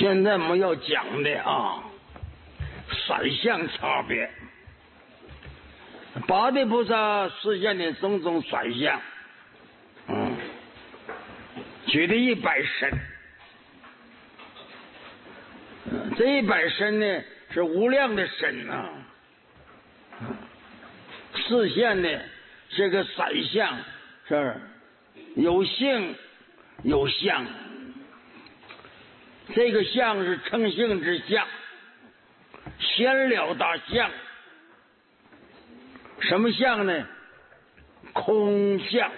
现在我们要讲的三相差别，八地菩萨实现的种种三相，举的100身，这100身呢是无量的身实现的这个三相是有性有相，这个相是成性之相，显了大相。什么相呢？空相。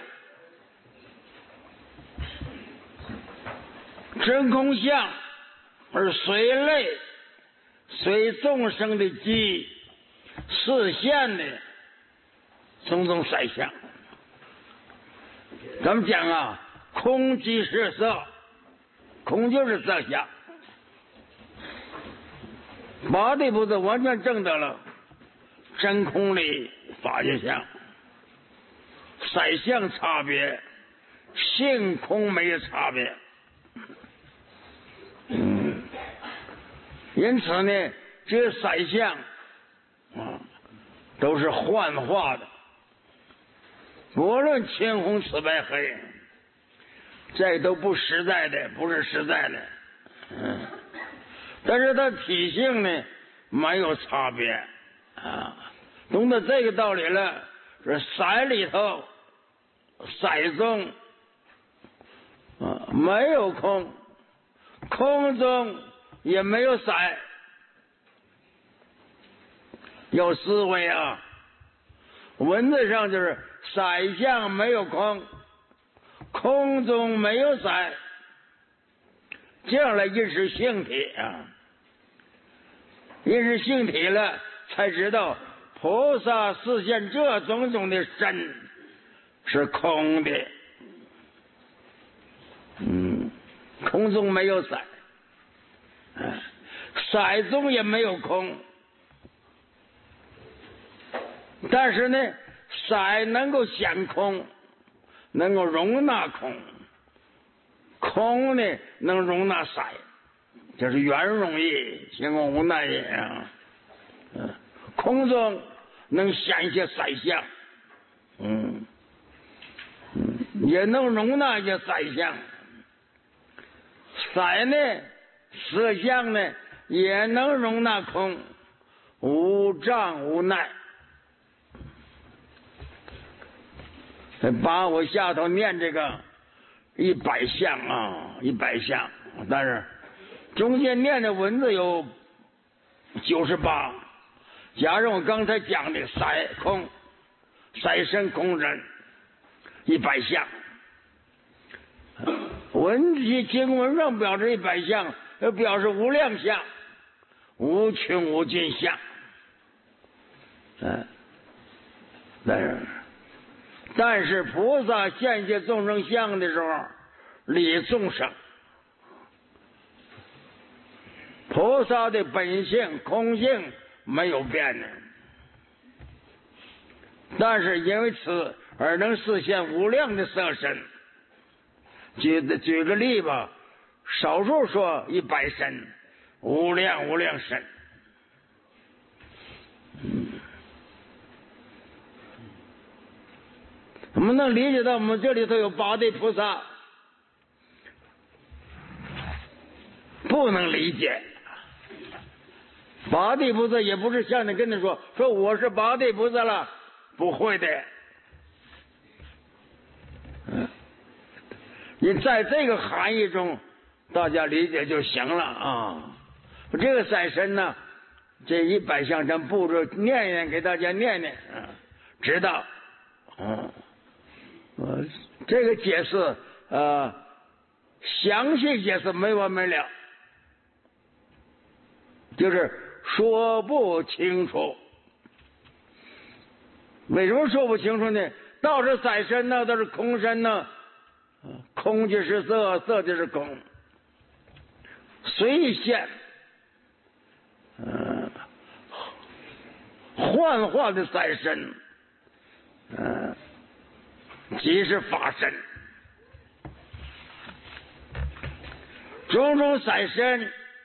真空相而随类随众生的机实现的种种三相。咱们讲空即是色，空就是色相。八地菩萨完全证得了真空的法界相，三相差别，性空没有差别。因此呢，这三相都是幻化的，不论青红紫白黑，这都不实在的，不是实在的。但是它体性呢没有差别懂得这个道理了，是色里头色中没有空，空中也没有色。有思维文字上就是色相没有空，空中没有色，这样来认识性体认识性体了，才知道菩萨实现这种种的身是空的，空中没有色，色中也没有空，但是呢，色能够显空，能够容纳空，空呢能容纳色，就是圆融意，形容无奈也空中能显些色相，也能容纳一些色相。色呢，色相呢，也能容纳空，无障无奈。把我下头念这个100相100相，但是中间念的文字有98，加上我刚才讲的色空、色身空身100相，文体经文上表示100相，要表示无量相，无穷无尽相。但是菩萨现些众生相的时候，理众生。菩萨的本性空性没有变的，但是因为此而能实现无量的色身。举个例吧，少数说100身，无量无量身。我们能理解到我们这里头有八地菩萨，不能理解。八地菩萨也不是像你跟你说我是八地菩萨了，不会的。你在这个含义中大家理解就行了这个三身呢，这100相咱步骤念一念，给大家念念知道这个解释详细解释没完没了，就是说不清楚。为什么说不清楚呢？道是色身呢，都是空身呢，空就是色，色就是空，随现幻化的色身即是法身。种种色身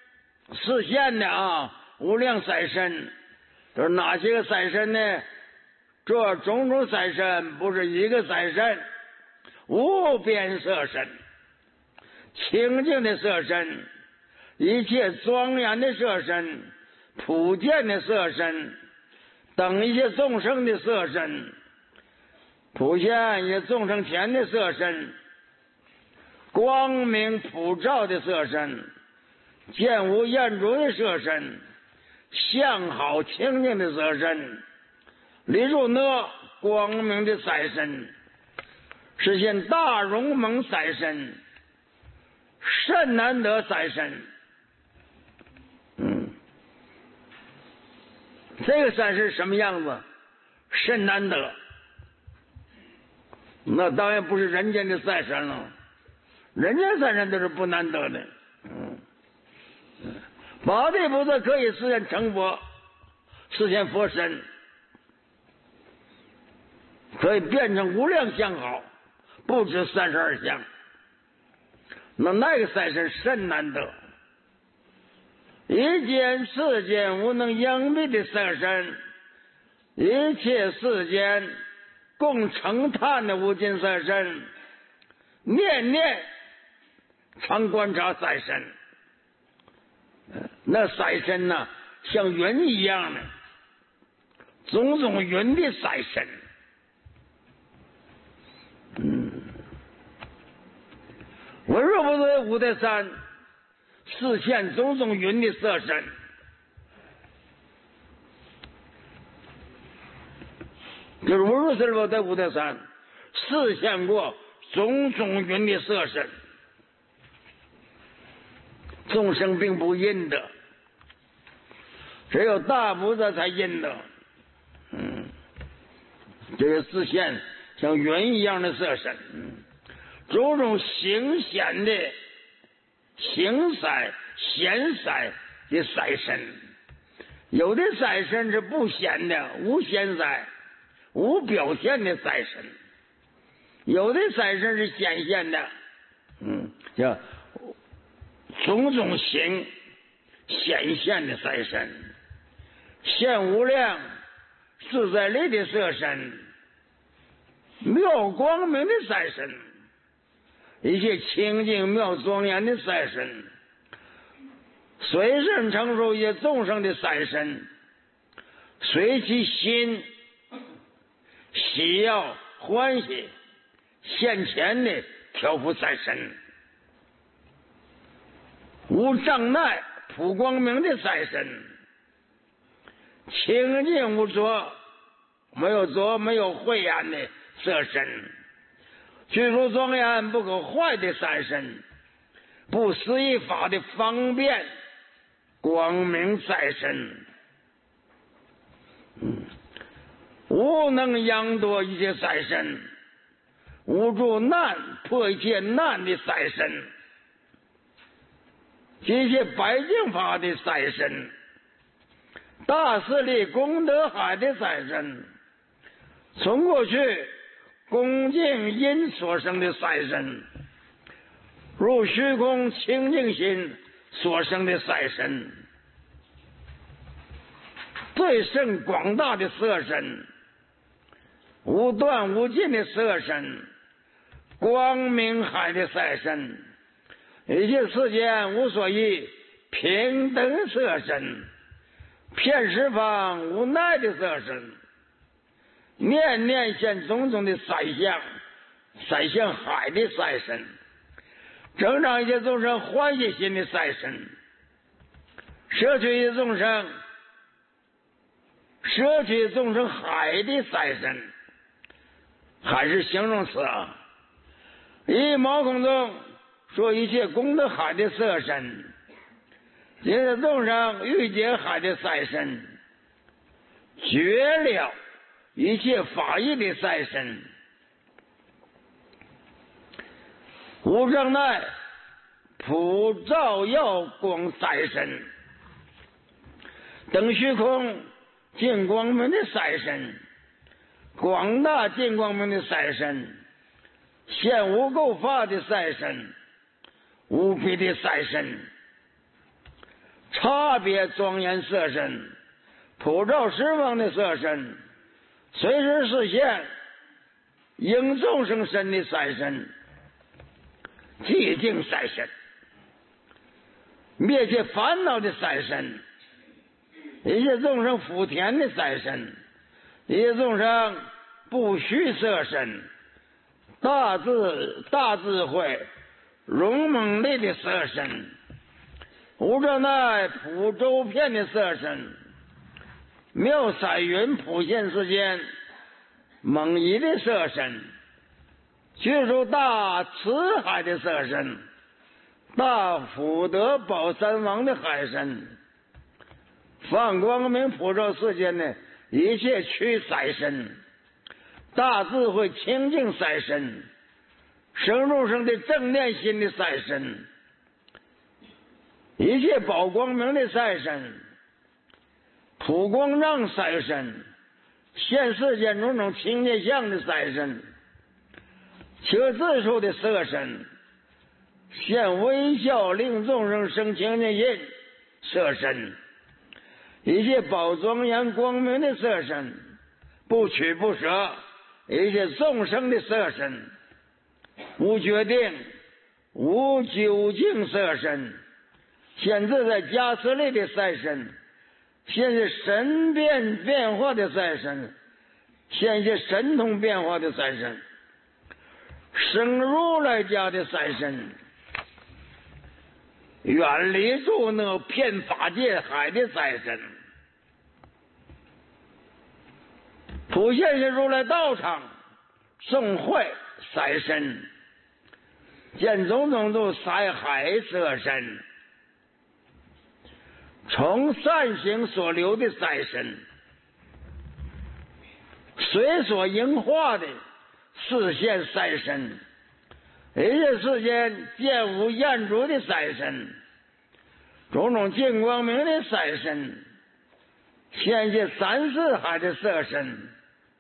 实现的无量赛身，都是哪些个赛身呢？这种种赛身不是一个赛身，无边色身，清净的色身，一切庄严的色身，普见的色身，等一些众生的色身，普现一些众生前的色身，光明普照的色身，见无厌足的色身，相好清净的色身，离入那光明的赛身，实现大容蒙赛身，甚难得赛身。这个赛身什么样子？甚难得。那当然不是人间的赛身了，人间赛身都是不难得的。八地菩萨可以实现成佛，实现佛身，可以变成无量相好，不止32相。那个赛身甚难得，一见世间无能应蔽的色身，一切世间共称叹的无尽色身，念念常观察赛身。那赛身呢，像云一样的，种种云的赛身。文殊菩萨五台山示现种种云的色身，就是文殊师父在五台山示现过种种云的色身，众生并不因得，只有大菩萨才因得。这个示现像云一样的色身，种种形显的形色显色的色身，有的色身是不显的，无显色无表现的色身，有的色身是显现的，叫种种形显现的色身，现无量自在力的色身，妙光明的色身，一切清净妙庄严的色身，随身成熟一些众生的色身，随其心喜要欢喜现前的调伏色身，无障碍普光明的色身，清净无浊，没有浊没有秽染的色身，具足庄严不可坏的色身，不思议法的方便光明色身，无能扬夺一切色身，无助难破一切难的色身，一切白净法的色身，大势力功德海的色身，从过去恭敬因所生的色身，入虚空清净心所生的色身，最甚广大的色身，无断无尽的色身，光明海的色身，一切世间无所依平等色身，遍十方无奈的色身，念念现种种的色相，色相海的色身，增长一切众生欢喜心的色身，摄取一切众生海的色身。海是形容词啊。以毛孔中说一切功德海的色身，一切众生欲解海的色身，绝了一切法义的色身，无障碍普照耀光色身，等虚空净光明的色身，广大净光明的色身，现无垢法的色身，无比的色身， 差别庄严色身，普照十方的色身，随时实现应众生身的色身，寂静色身，灭却烦恼的色身，一切众生福田的色身，一切众生不虚色身，大智慧勇猛力的色身，无障碍普周遍的色身，妙彩云普现世间猛夷的色身，具足大慈海的色身，大福德宝三王的海身，放光明普照世间的一切驱色身，大智慧清净色身，生众生的正念心的色身，一切宝光明的色身，普光让色身，现世间种种清净相的色身，求自处的色身，现微笑令众生生清净心色身，一切宝庄严光明的色身，不取不舍一切众生的色身，无决定无究竟色身，现自在加持力的色身，现是神变化的色身，现是神通变化的色身，生如来家的色身，远离住那遍法界海的色身，普现是如来道场众会色身，见种种度色海色身，从善行所留的色身，随所应化的视现色身，一切世间见无厌足的色身，种种净光明的色身，现现三世海的色身，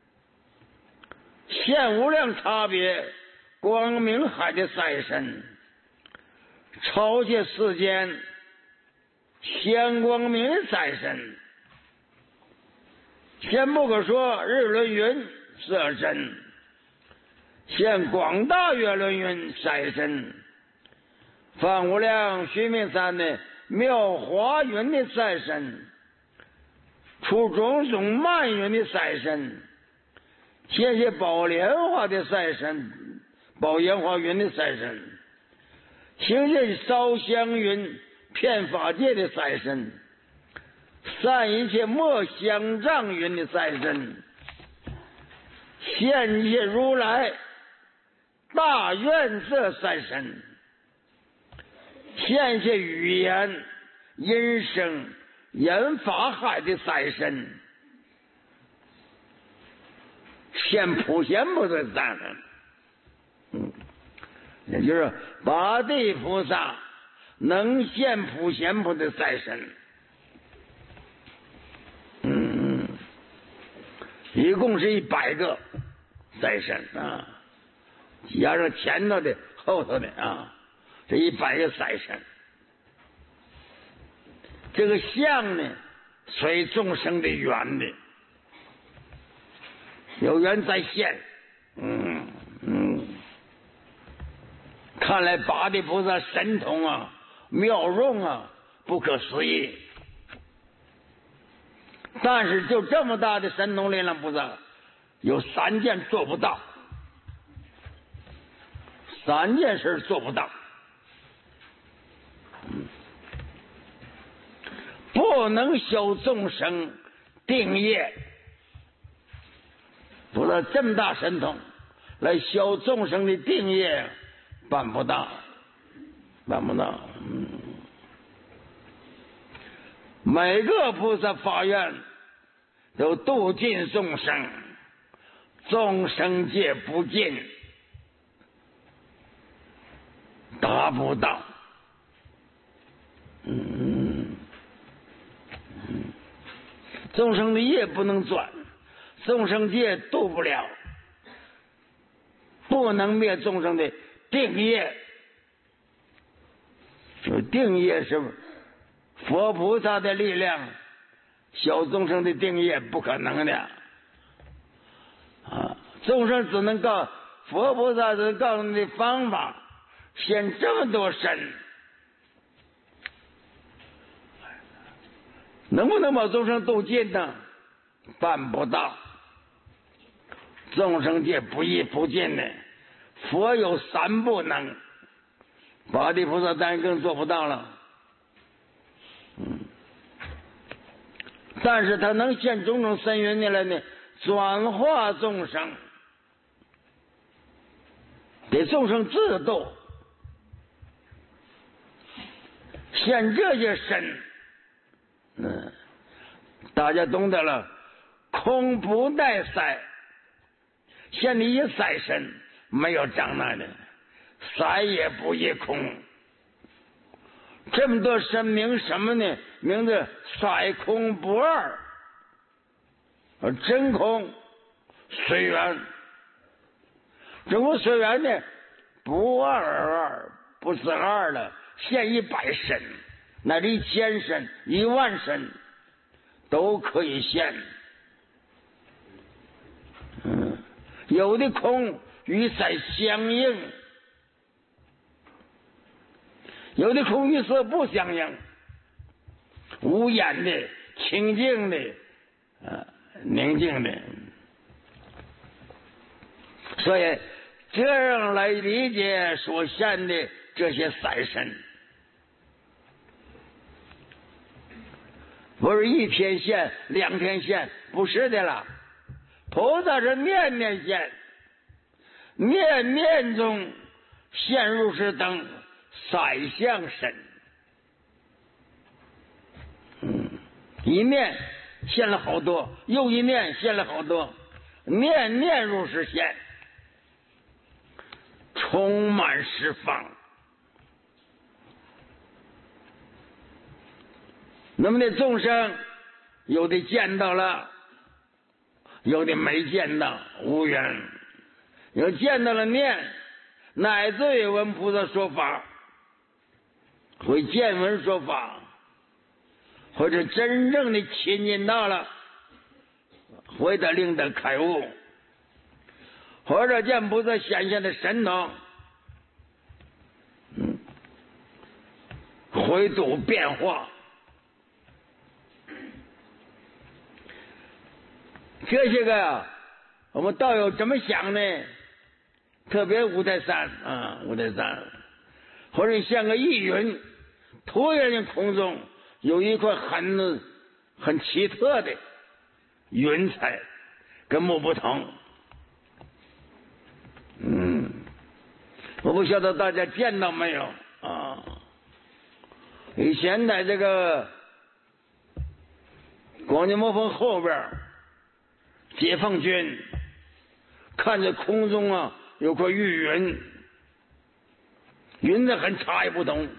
现无量差别光明海的色身，超越世间显光明的色身，先不可说日轮云色身，现广大月轮云色身，放无量须弥山的妙华云的色身，出种种漫云的色身，现些宝莲花的色身，宝莲花云的色身，行现烧香云遍法界的色身，散一切莫相障云的色身，现一切如来大愿色色身，现一切语言音声言法海的色身，现普贤菩萨的色身，也就是八地菩萨能现普贤菩萨的色身，一共是100个色身啊，加上前头的后头的啊，这100个色身。这个相呢，随众生的缘的，有缘在现。看来八地菩萨神通啊，妙用啊，不可思议。但是就这么大的神通力量菩萨，有3件做不到，3件事做不到。不能修众生定业，菩萨这么大神通来修众生的定业，办不到，办不到。每个菩萨发愿都度尽众生，众生界不尽，达不到。众生的业不能转，众生界度不了，不能灭众生的定业。定业是佛菩萨的力量，小众生的定义不可能的啊！众生只能佛菩萨只告诉你的方法，现这么多身，能不能把众生都尽呢？办不到。众生界不易不尽的，佛有三不能，八地菩萨当然更做不到了。但是他能现种种深云的来呢，转化众生，给众生自度，现这些身，大家懂得了，空不带塞，现你一塞身，没有障碍的，塞也不一空。这么多神名什么呢？名字塞空不二，真空随缘，真空随缘呢，不二而二，不是二了，现100身，乃至1000身、10000身都可以现。有的空与塞相应，有的空与色不相应，无言的、清净的、宁静的。所以这样来理解所现的这些塞身，不是1天现、2天现，不是的了。菩萨是念念现，念念中现入是等塞相身。一念现了好多，又一念现了好多，念念入是现，充满十方。那么的众生，有的见到了，有的没见到，无缘；有见到了念，乃至于闻菩萨说法，会见闻说法，或者真正的亲近到了，会得令得开悟，或者见菩萨显现的神通，回度变化。这些个我们道友怎么想呢？特别五台山，或者像个异云，突然间空中有一块很奇特的云彩，跟木不同。我不晓得大家见到没有啊？以前在这个广济魔峰后边，解放军看着空中啊有块玉云，云的很差异不同，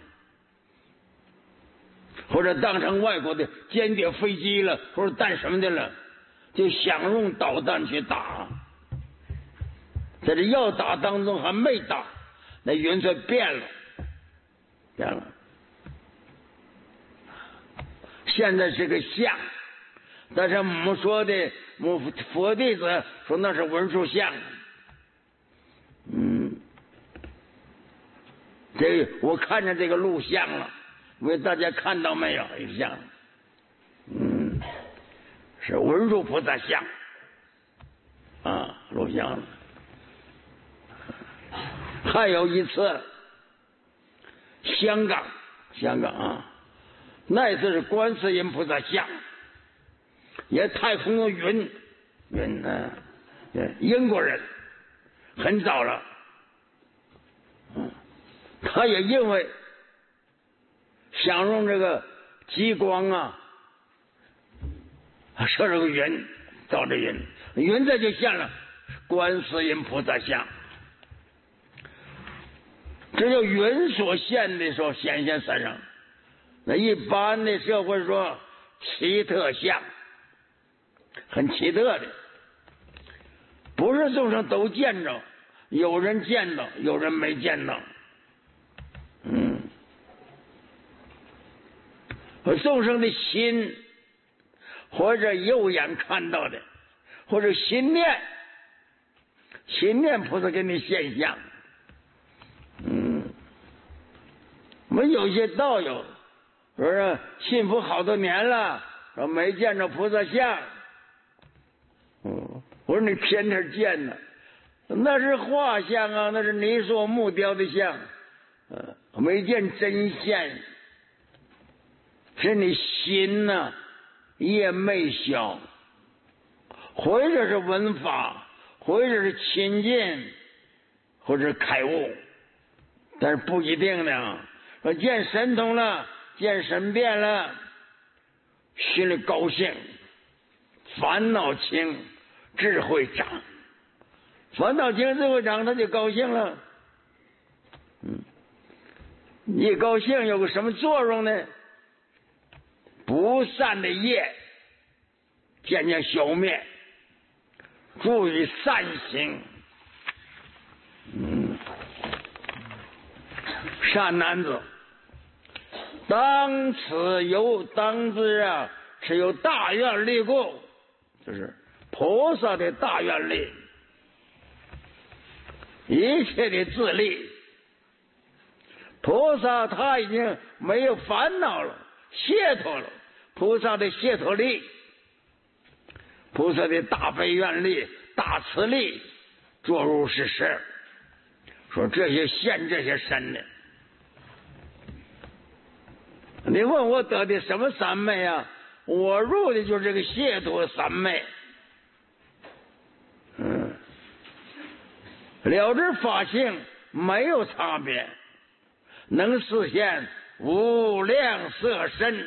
或者当成外国的间谍飞机了，或者弹什么的了，就想用导弹去打，在这要打当中还没打，那云彩变了。现在是个像，但是我们说的佛弟子说那是文殊像。这我看见这个录像了，为大家看到没有？一像，是文殊菩萨像录像了。还有一次，香港那一次是观世音菩萨像，也太空的云英国人很早了，他也因为想用这个激光射这个云，照这云这就现了观世音菩萨像。只有云所现的时候显现身上，那一般的社会说奇特像，很奇特的，不是众生都见着，有人见到，有人没见到。 众生的心，或者肉眼看到的，或者心念菩萨给你现象。我们有些道友说信佛好多年了，说没见着菩萨像。我说你天天见呢，那是画像啊，那是泥塑木雕的像，没见真现。是你心呐，业没消，或者是闻法，或者是亲近，或者是开悟，但是不一定呢。说见神通了，见神变了，心里高兴，烦恼轻，智慧长，烦恼轻，智慧长，他就高兴了。一高兴有个什么作用呢？不善的业渐渐消灭，注意善行。善男子，当知啊，是有大愿力故，就是菩萨的大愿力，一切的自利。菩萨他已经没有烦恼了，解脱了。菩萨的解脱力，菩萨的大悲愿力、大慈力，作入是实。说这些现这些身的，你问我得的什么三昧啊？我入的就是这个解脱三昧。了知法性没有差别，能实现无量色身。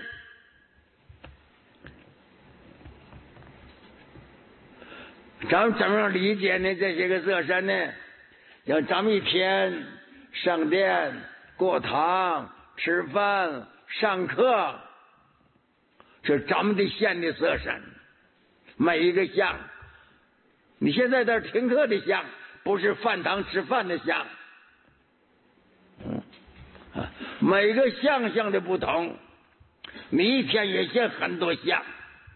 咱们怎么样理解呢？这些个色身呢？像咱们一天上殿、过堂、吃饭、上课，是咱们的现的色身。每一个相，你现在在这听课的相，不是饭堂吃饭的相。每个相的不同，你一天也现很多相。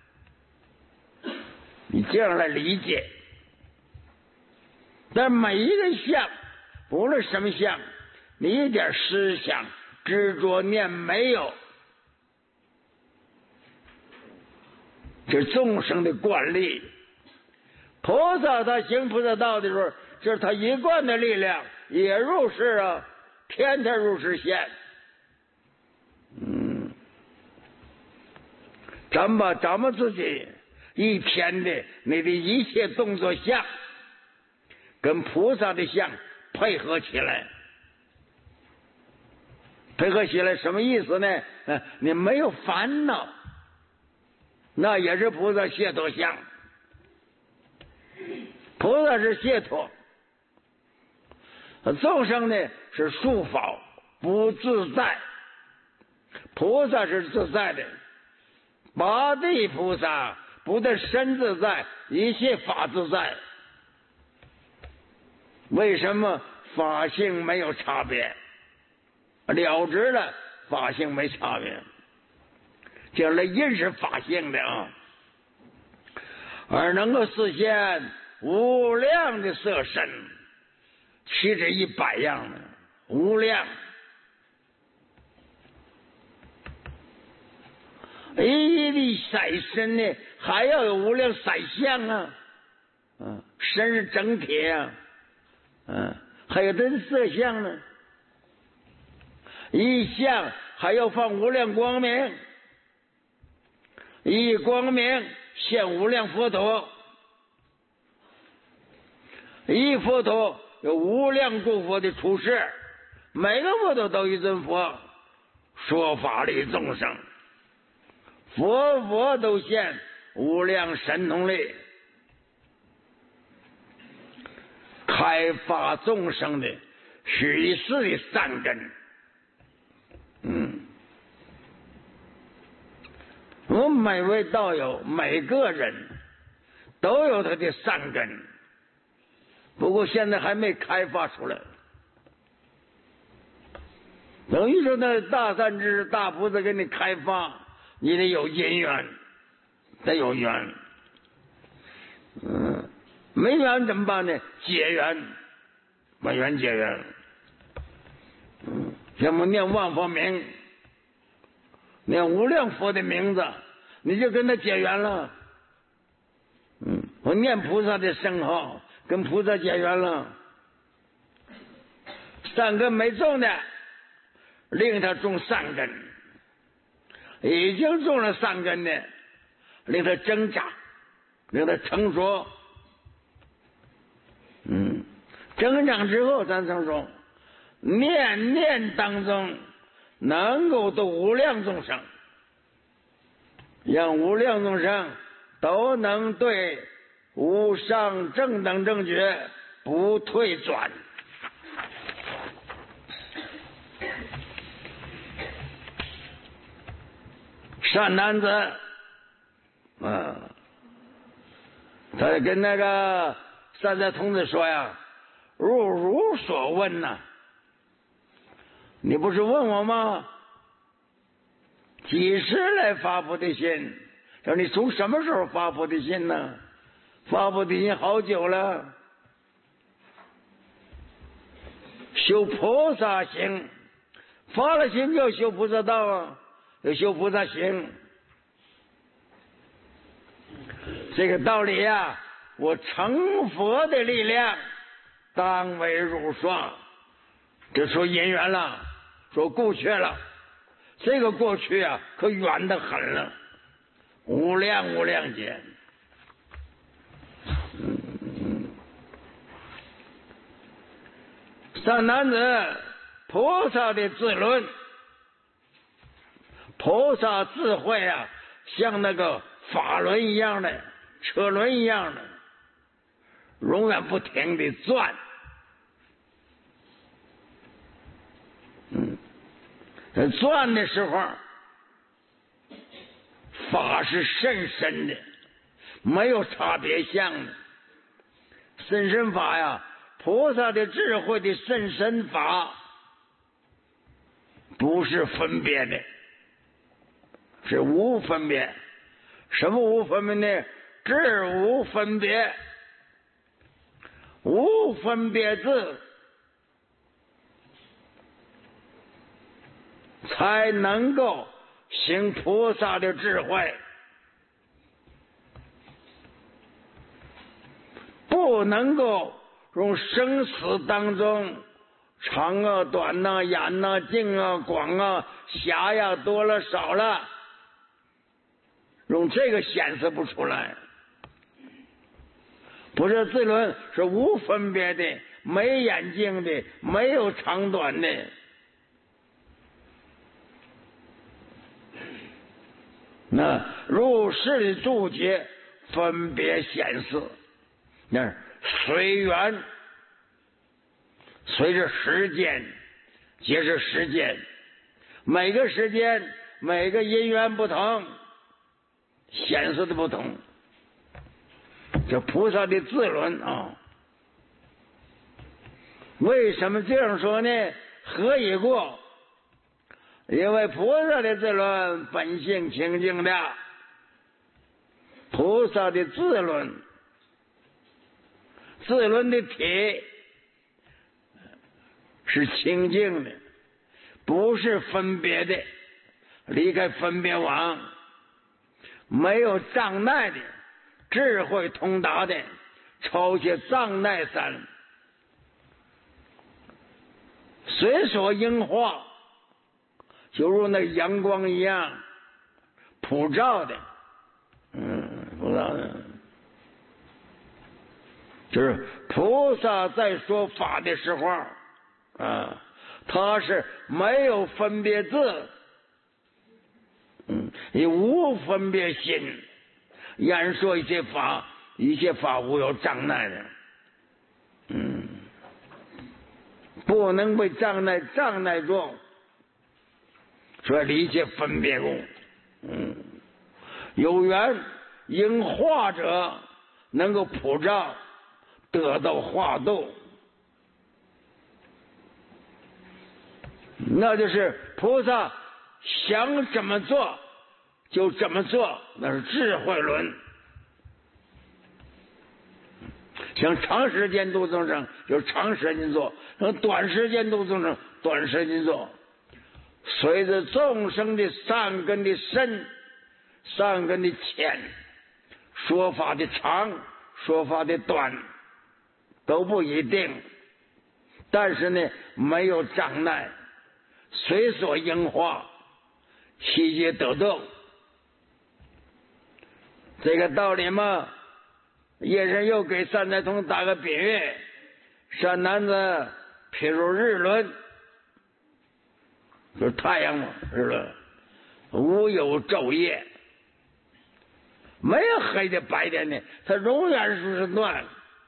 你这样来理解，但每一个相，不论什么相，你一点思想执着念没有，这是众生的惯例。菩萨他行菩萨道的时候，这是他一贯的力量，也入世啊，天天入世现。咱们自己一天的你的一切动作相，跟菩萨的相配合起来，什么意思呢？你没有烦恼，那也是菩萨解脱相。菩萨是解脱，众生呢是束缚不自在，菩萨是自在的。八地菩萨不但身自在，一切法自在。为什么法性没有差别？了知了法性没差别，这来认识法性的啊，而能够实现无量的色身，岂止100样呢？无量。一粒色身呢，还要有无量色相啊！身是整体啊，还有这色相呢。一相还要放无量光明，一光明现无量佛陀，一佛陀有无量诸佛的出世，每个佛陀都一尊佛，说法利众生。佛都现无量神通力，开发众生的许世的善根。我们每位道友，每个人都有他的善根，不过现在还没开发出来。等于说那大善知识、大菩萨给你开发， 你得有因缘，得有缘。没缘怎么办呢？结缘，把缘结缘。像我们念万佛名，念无量佛的名字，你就跟他结缘了。我念菩萨的圣号，跟菩萨结缘了。善根没种的，令他种善根；已经种了善根的，令他挣扎，令他成熟。增长之后咱成熟，念念当中能够度无量众生，让无量众生都能对无上正等正觉不退转。善男子他跟那个善财童子说呀，如所问呐，你不是问我吗？几时来发菩提心？说你从什么时候发菩提心呢？发菩提心好久了。修菩萨行，发了心就要修菩萨道啊，要修菩萨行。这个道理呀，我成佛的力量当为如霜。这说因缘了，说过去了，这个过去啊可远得很了，无量无量劫。善男子，菩萨的智论，菩萨智慧啊，像那个法轮一样的，车轮一样的，永远不停地转。在转的时候，法是甚深的，没有差别相的。甚深法呀，菩萨的智慧的甚深法，不是分别的，是无分别。什么无分别呢？智无分别，无分别智，才能够行菩萨的智慧。不能够用生死当中长啊短啊远啊近啊广啊狭呀多了少了，用这个显示不出来。不是智论是无分别的，没眼睛的，没有长短的。那入世注解分别显示，那随缘，随着时间，皆是时间，每个时间每个因缘不同，显示的不同。这菩萨的智论啊，为什么这样说呢？何以故？因为菩萨的智论本性清净的，菩萨的智论的体是清净的，不是分别的，离开分别网，没有障碍的，智慧通达的，超越障碍山，随所应化，就如那阳光一样普照的。普照的，就是菩萨在说法的时候啊，他是没有分别智，也无分别心，言说一切法无有障碍的，不能被障碍住，所以理解分别故。有缘应化者能够普照，得到化度，那就是菩萨想怎么做就这么做，那是智慧论。想长时间度众生，就长时间做；想短时间度众生，短时间做。随着众生的善根的深、善根的浅，说法的长、说法的短都不一定。但是呢，没有障碍，随所应化，悉皆得度。这个道理嘛，叶神又给三代同打个比喻：善男子譬如日轮，就是太阳嘛，日轮无有昼夜，没有黑的白天的，它永远是暖。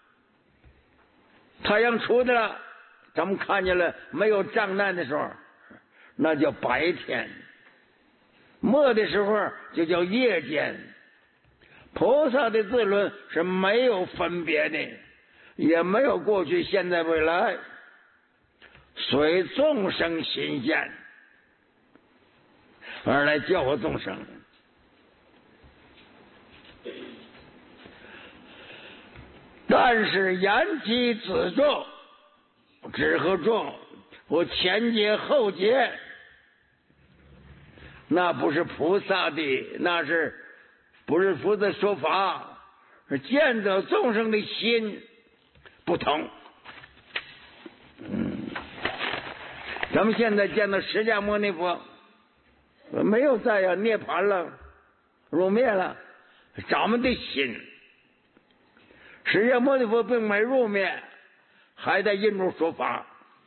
太阳出来了，咱们看见了没有障碍的时候，那叫白天；没的时候就叫夜间。菩萨的自论是没有分别的，也没有过去、现在、未来，随众生心现而来教化众生。但是言其子众，只和众，我前节后节，那不是菩萨的，那是不是菩萨说法？是见得众生的心不同。咱们现在见到释迦牟尼佛，没有再要涅槃了，入灭了，咱们的心。释迦牟尼佛并没入灭，还在印度说法。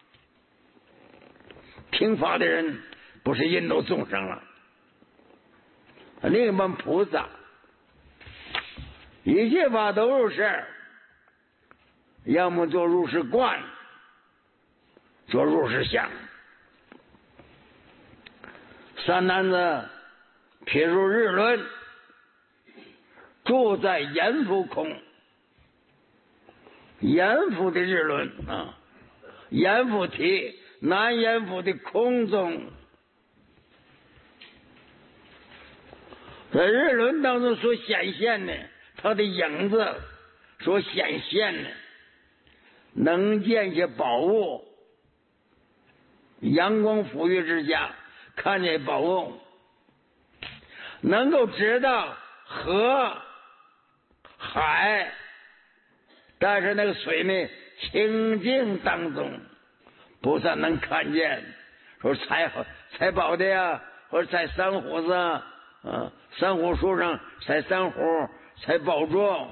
听法的人不是印度众生了，另一帮菩萨，一切法都入世，要么做入世观，做入世相。三男子譬如日轮，住在阎浮空。阎浮的日轮啊，阎浮提南阎浮的空中，在日轮当中所显现的，它的影子所显现的，能见些宝物，阳光抚育之下看见宝物，能够知道河海，但是那个水呢，清净当中，菩萨能看见，说采宝的呀，或者采珊瑚子啊，珊瑚树上采珊瑚，采宝珠。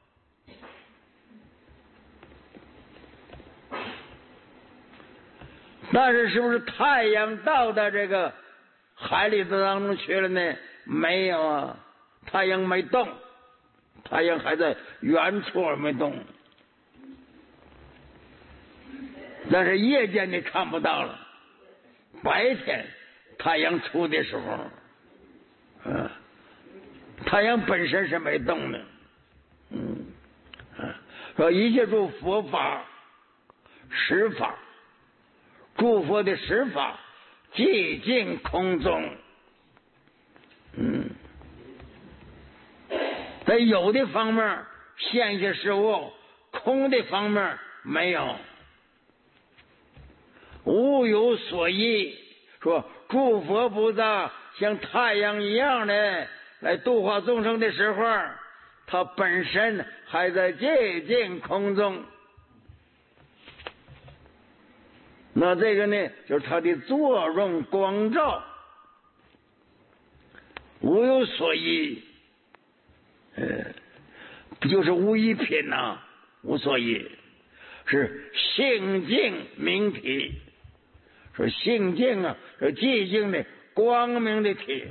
但是是不是太阳到到这个海里头当中去了呢？没有啊，太阳没动，太阳还在远处没动。但是夜间你看不到了，白天太阳出的时候，太阳本身是没动的。说一切诸佛法实法，诸佛的实法寂静空中。在有的方面现些事物，空的方面没有。无有所依，说诸佛菩萨像太阳一样的来度化众生的时候，它本身还在寂静空中。那这个呢，就是它的作用光照，无有所依，不就是无一品呐？无所依，是性净明体。说性净啊，是寂静的光明的体。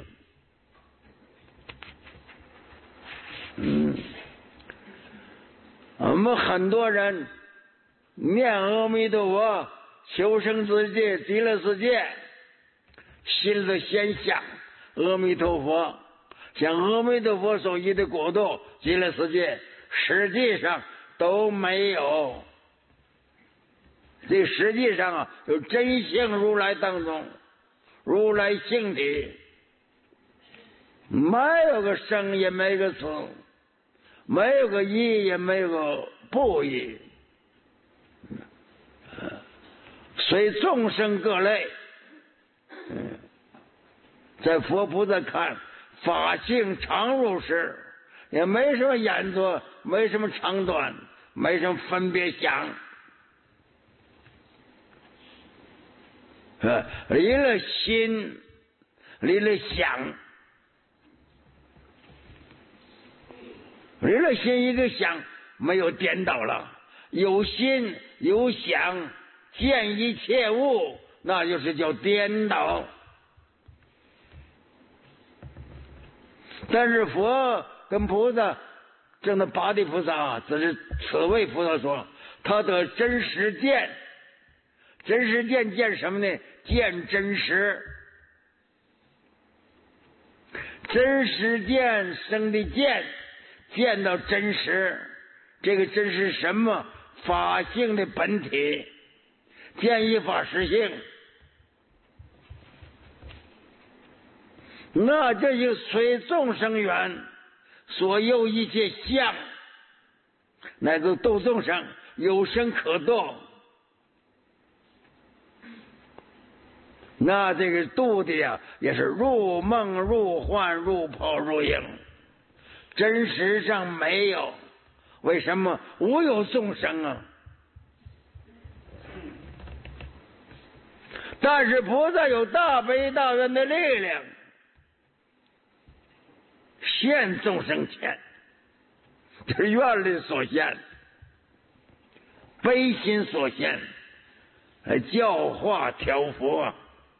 我们很多人念阿弥陀佛求生之界极乐世界，心里先想阿弥陀佛，像阿弥陀佛所依的国度极乐世界，实际上都没有。这实际上啊，有真性如来当中，如来性体， 没有个生也没个死，没有个义也没有个不义，虽众生各类，在佛菩萨看法性常如是，也没什么演作，没什么长短，没什么分别想，离了心，离了想，离了心一个想，没有颠倒了，有心有想见一切物，那就是叫颠倒。但是佛跟菩萨，正的八地菩萨，只是此位菩萨说，他得真实见。真实见见什么呢？见真实。真实见生的见，见到真实。这个真实什么？法性的本体，见一法实性。那这就随众生缘，所有一切相，乃至度众生，有生可度。那这个度的呀，也是入梦入幻入泡入影，真实上没有。为什么？无有众生啊。但是菩萨有大悲大愿的力量，现众生前，这是愿力所现，悲心所现，来教化调伏。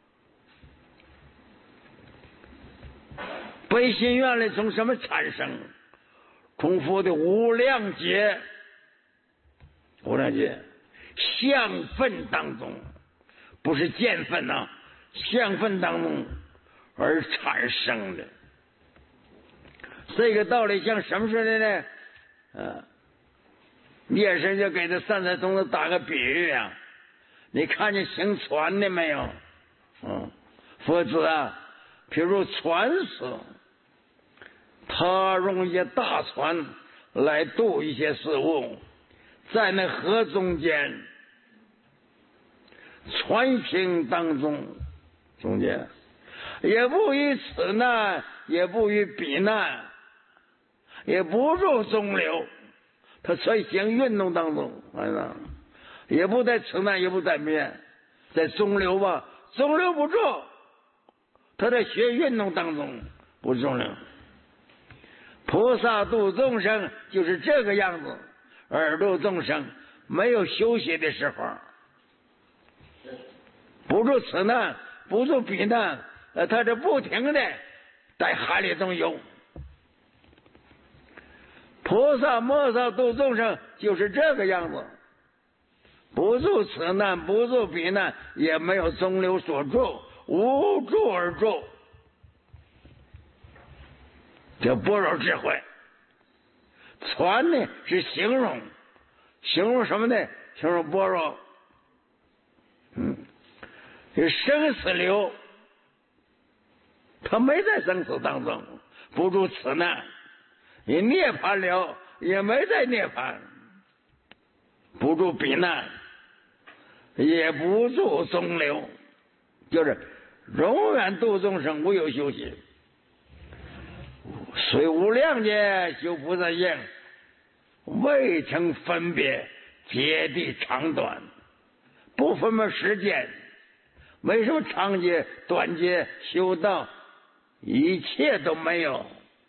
悲心愿力从什么产生？从佛的无量劫，无量劫相分当中，不是见分呐，相分当中而产生的。这个道理像什么似的呢？叶神就给这三彩童子打个比喻啊，你看见行船的没有？佛子啊，譬如船死，他用一些大船来渡一些事物，在那河中间，船行当中间，也不于此难，也不于彼难，也不入中流，他船行运动当中，也不在此难，也不在彼难，在中流吧，中流不住，他在学运动当中不中流。菩萨度众生就是这个样子，而度众生没有休息的时候，不入此难，不入彼难，他是不停的在海里中游。菩萨摩萨度众生就是这个样子，不入此难，不入彼难，也没有中流所住，无住而住，这般若智慧。船呢是形容什么呢？形容般若。这生死流，他没在生死当中，不入此难；你涅槃流也没在涅槃，不入彼难，也不入中流，就是永远度众生，无有休息。虽无量劫修菩萨行，未曾分别劫地长短，不分别时间，没什么长劫短劫，修道一切都没有。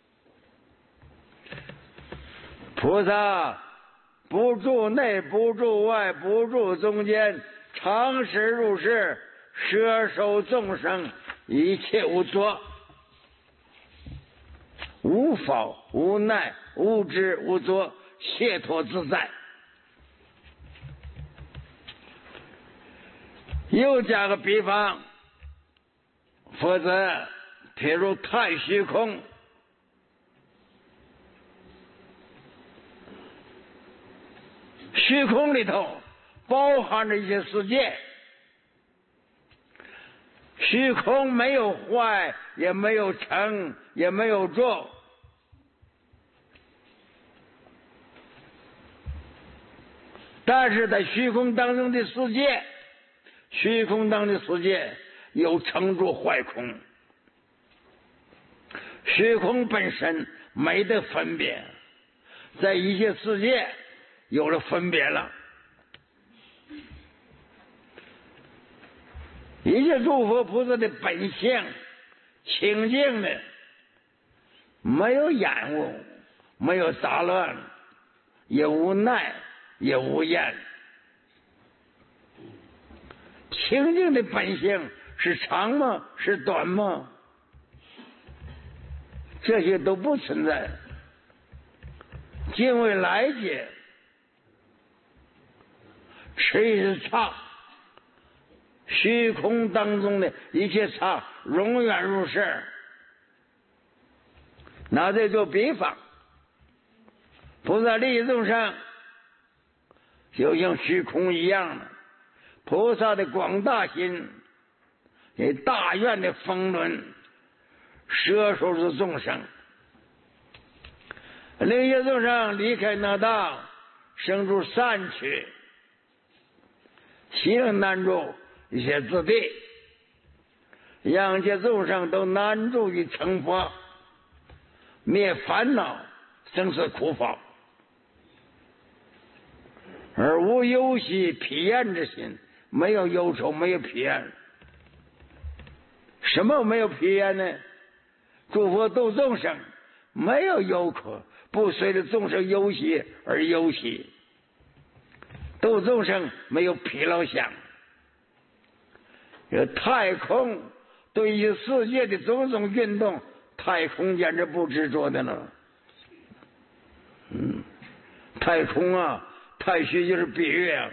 菩萨不住内，不住外，不住中间，常时入世，摄受众生，一切无作，无法无奈无知无作，解脱自在。又加个比方，否则譬如太虚空，虚空里头包含着一些世界， 虚空没有坏，也没有成，也没有住。但是在虚空当中的世界，虚空当中的世界有成住坏空。虚空本身没得分别，在一切世界有了分别了。一切诸佛菩萨的本性清净的，没有厌恶，没有杂乱，也无奈，也无厌。清净的本性是长吗？是短吗？这些都不存在。敬畏来劫，持一刹，虚空当中的一切刹永远如是。拿这做比方，菩萨利益众生就像虚空一样的，菩萨的广大心，也大愿的风轮，摄受着众生。另一些众生离开那道，生出善趣，其能难住一些自地，让一切众生都难住于成佛，灭烦恼生死苦恼，而无忧喜疲厌之心，没有忧愁，没有疲厌。什么没有疲厌呢？诸佛度众生，没有忧苦，不随着众生忧喜而忧喜。度众生没有疲劳相。这太空对于世界的种种运动，太空简直不执着的了。太空啊，太虚就是比喻啊。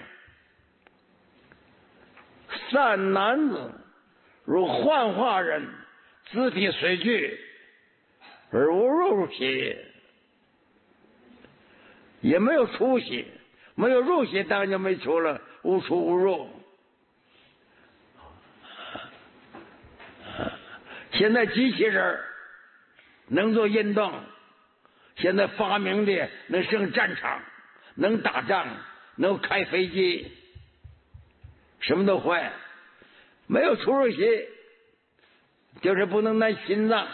善男子如幻化人，自体随聚，而无入息，也没有出息，没有入息，当然就没出了，无出无入。现在机器人能做运动，现在发明的能上战场，能打仗，能开飞机，什么都会，没有出入息，就是不能拿心脏。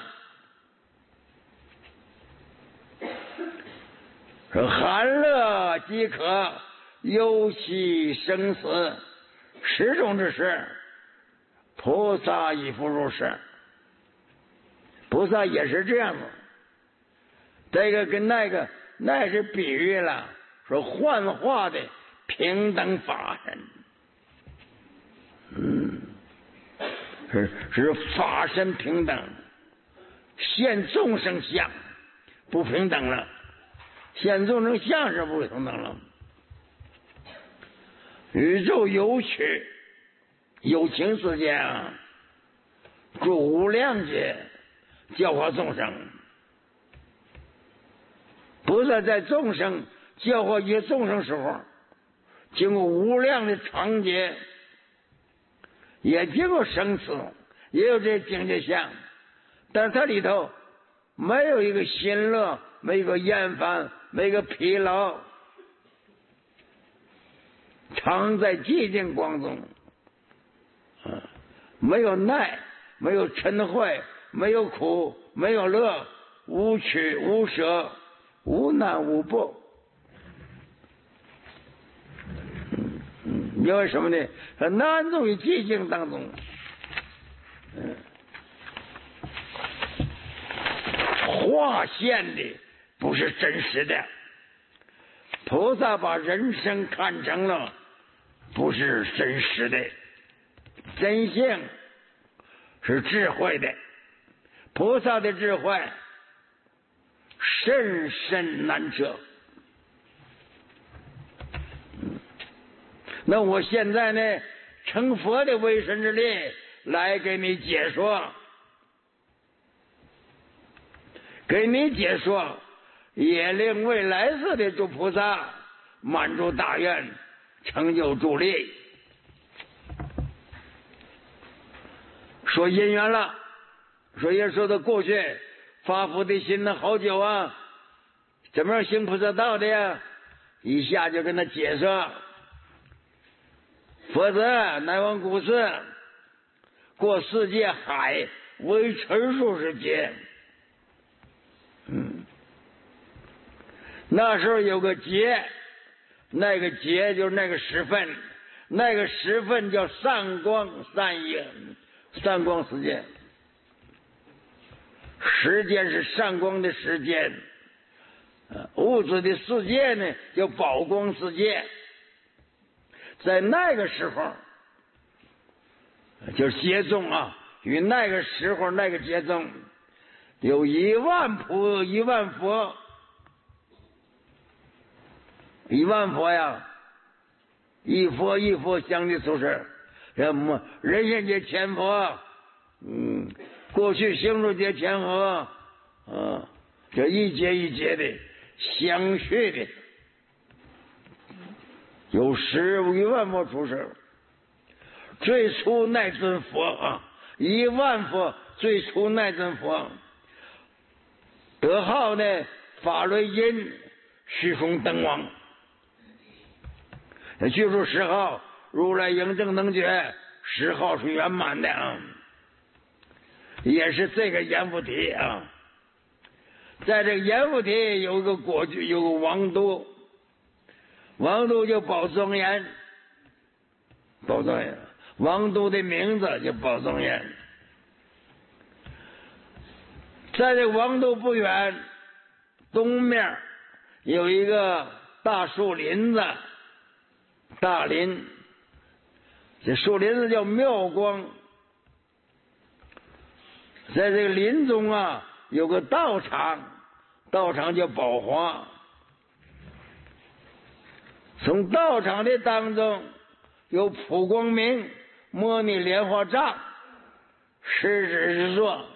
说寒乐饥渴，忧喜生死，十种之事，菩萨亦复如是。菩萨也是这样子。这个跟那个那是比喻了，说幻化的平等法身，是法身平等，现众生相不平等了，现众生相是不平等了。宇宙有趣有情世界啊，住无量劫教化众生。菩萨在众生教化一些众生时候，经过无量的长劫，也经过生死，也有这境界相，但是它里头没有一个心乐，没有一个厌烦，没有一个疲劳，常在寂静光中，没有耐，没有嗔恚，没有苦，没有乐，无取无舍，无难无不。因为什么呢？难住于寂静当中。化现的不是真实的。菩萨把人生看成了不是真实的，真性是智慧的。菩萨的智慧深深难测。那我现在呢，成佛的为神之力来给你解说，给你解说，也令未来世的诸菩萨满足大愿，成就助力。 说姻缘了，说也说到过去发福的心呢好久啊，怎么样行菩萨道的呀？一下就跟他解释，否则乃往古时过世界海为陈数是劫。那时候有个劫，那个劫就是那个时分，那个时分叫散光散影，散光时间，时间是散光的时间，物质的世界呢叫宝光世界。在那个时候就是劫中啊，与那个时候那个劫中有1万菩1万佛，1万佛呀，一佛一佛相继出世。人间界千佛，过去行住界千佛，这一劫一劫的相续的，有11万佛出世。最初那尊佛啊，1万佛最初那尊佛，得号呢法轮音虚空灯王。据说10号如来应正能觉，10号是圆满的啊，也是这个阎浮提啊。在这个阎浮提有个国君，有个王都，王都叫宝庄严，宝庄严，王都的名字叫宝庄严。在这个王都不远东面有一个大树林子，大林，这树林子叫妙光。在这个林中啊有个道场，道场叫宝华。从道场的当中有普光明摩尼莲花藏，实指是说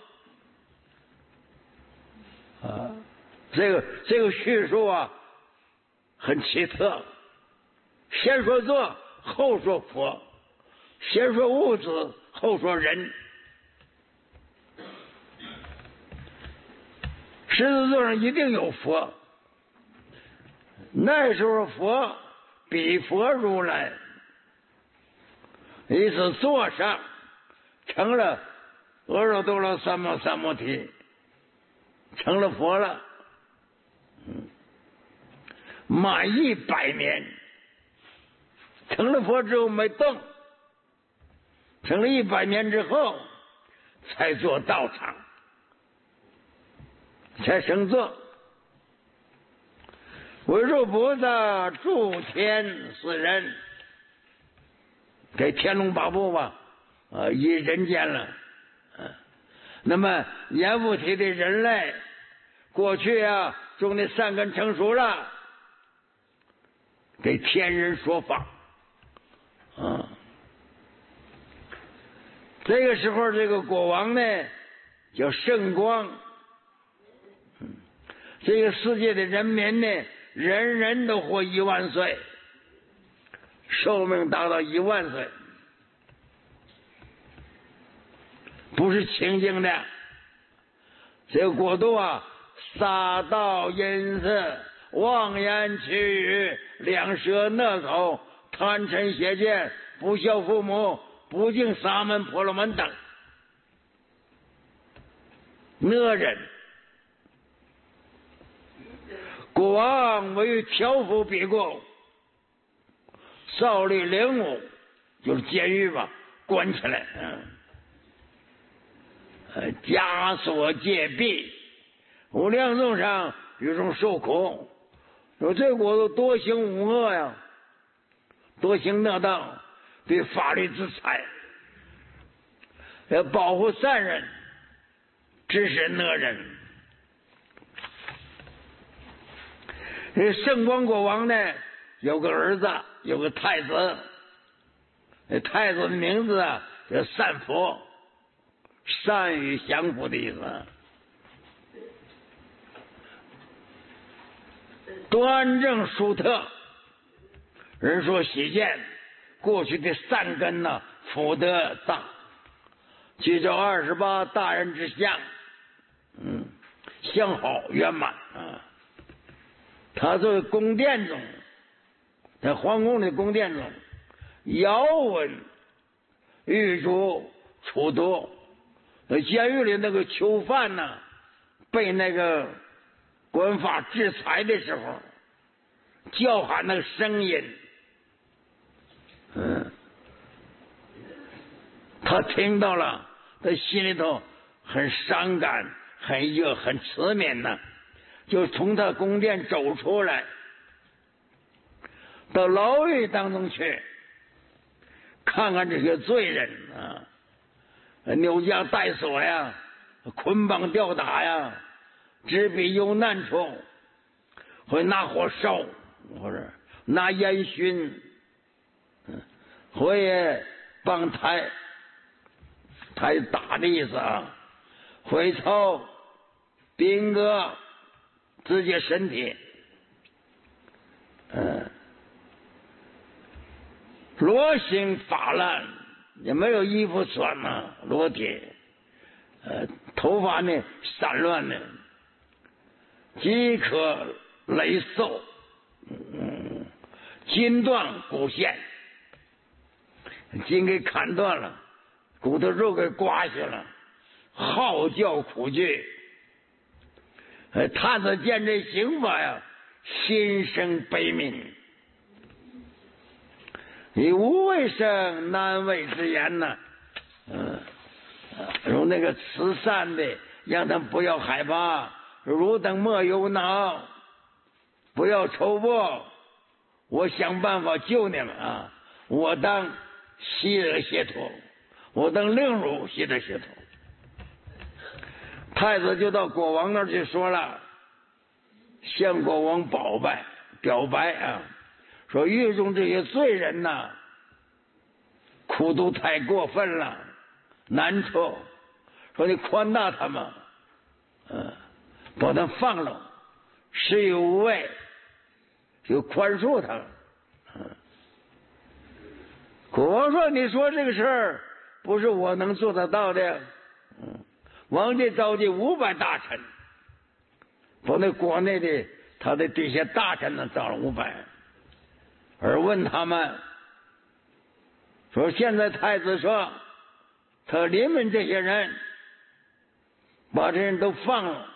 这个叙述啊很奇特，先说座后说佛，先说物质后说人。十字座上一定有佛，那时候佛比佛如来，一次坐上成了阿耨多罗三藐三菩提，成了佛了。满100年，成了佛之后没动，成了100年之后才做道场，才升座。文殊菩萨助天4人，给天龙八部吧，一人间了。那么阎浮提的人类过去啊种的善根成熟了，给天人说法。这个时候这个国王呢叫圣光，这个世界的人民呢人人都活1万岁，寿命达到1万岁，不是清净的。这个国度啊，杀盗淫色妄言绮语两舌恶口贪嗔邪见不孝父母不敬沙门婆罗门等恶人。国王为调伏彼国，诏立灵武，就是监狱吧，关起来，枷锁戒闭，无量众生于中受苦。说这国都多行无恶呀，多行恶道，对法律制裁，要保护善人，支持恶人。这圣光国王呢有个儿子，有个太子，这太子的名字啊叫善福，善与降服的意思。端正殊特，人说喜见，过去的善根呢福德大， 具照28大人之相，相好圆满啊。他作为宫殿中，在皇宫的宫殿中，遥闻狱卒处夺，监狱里那个囚犯呢，被那个官法制裁的时候，叫喊那个声音，他听到了，他心里头很伤感，很热，很慈悯呢，就从他宫殿走出来，到牢狱当中去，看看这些罪人啊，扭缰带锁呀，捆绑吊打呀，执笔有难处，会拿火烧，或者拿烟熏，会帮抬打的意思啊，会操兵戈自己身体，裸形发烂，也没有衣服穿呐，裸体，头发呢散乱的，饥渴累瘦，筋断骨线，筋给砍断了，骨头肉给刮下了，号叫苦惧。太子见这刑罚呀，心生悲悯。以无为生难为之言呢，用那个慈善的，让他们不要害怕，汝等莫忧恼，不要愁怖，我想办法救你们啊！我当希得解脱，我当令汝希得解脱。太子就到国王那儿去说了，向国王表白啊，说狱中这些罪人呐，苦度太过分了，难受，说你宽大他们，把他放了，施以无畏，就宽恕他们。国王说：“你说这个事儿不是我能做得到的。”王家召集500大臣，把那国内的他的这些大臣呢召了500，而问他们说：“现在太子说，他你们这些人把这人都放了，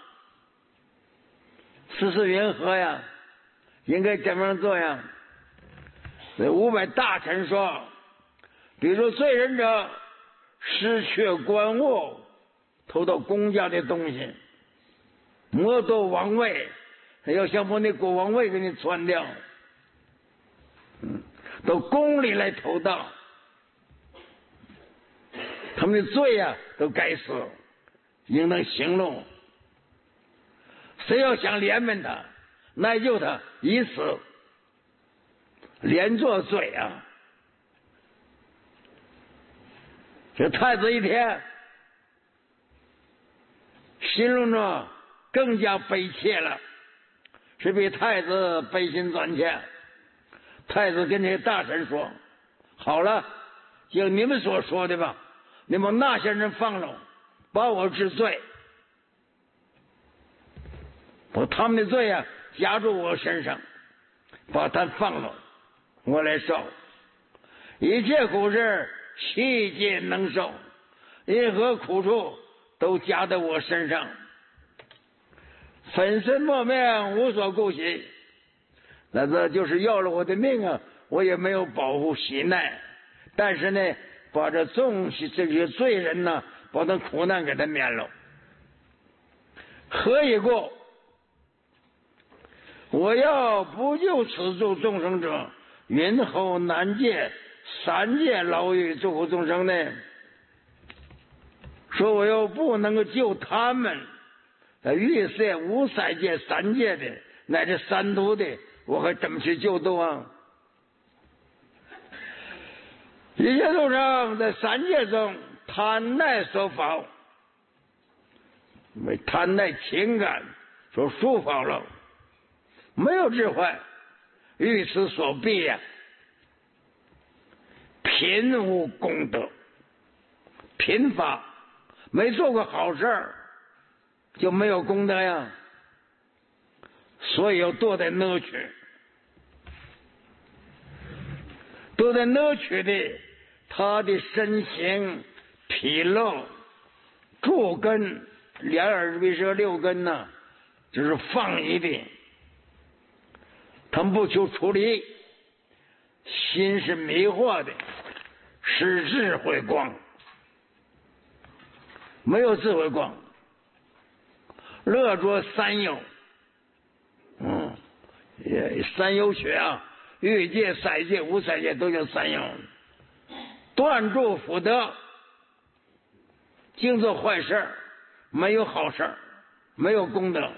事事云何呀？应该怎么样做呀？”那500大臣说：“比如罪人者失去官物，偷到公家的东西，谋夺王位，要想把那国王位给你篡掉，到宫里来偷盗，他们的罪呀，都该死，应当行动。谁要想怜悯他，那就他以死连坐罪啊！”这太子一听，心中呢更加悲切了，是比太子悲心钻切。太子跟这些大臣说：“好了，就你们所说的吧，你们那些人放了，把我治罪，把他们的罪啊加注我身上，把他放了，我来受。一切苦事悉皆能受，任何苦处都加在我身上，粉身没命，无所顾惜。那这就是要了我的命啊，我也没有保护惜耐。但是呢，把这些罪人呢，把那苦难给他免了。何以故？我要不救此诸众生者，云后难戒3界牢狱诸苦众生呢？说我又不能够救他们，欲色无色界3界的乃至3毒的，我还怎么去救度啊？一切众生在3界中贪爱所法，为贪爱情感所束缚了，没有智慧，欲此所逼呀，贫无功德，贫乏没做过好事就没有功德呀。所以要多在乐趣，多在乐趣的，他的身形体露诸根两耳鼻舌六根呢，就是放逸的，他们不求出离，心是迷惑的，是智慧光，没有智慧光，乐着三有，三有学啊，欲界、色界、无色界都叫三有，断住福德，净做坏事，没有好事，没有功德。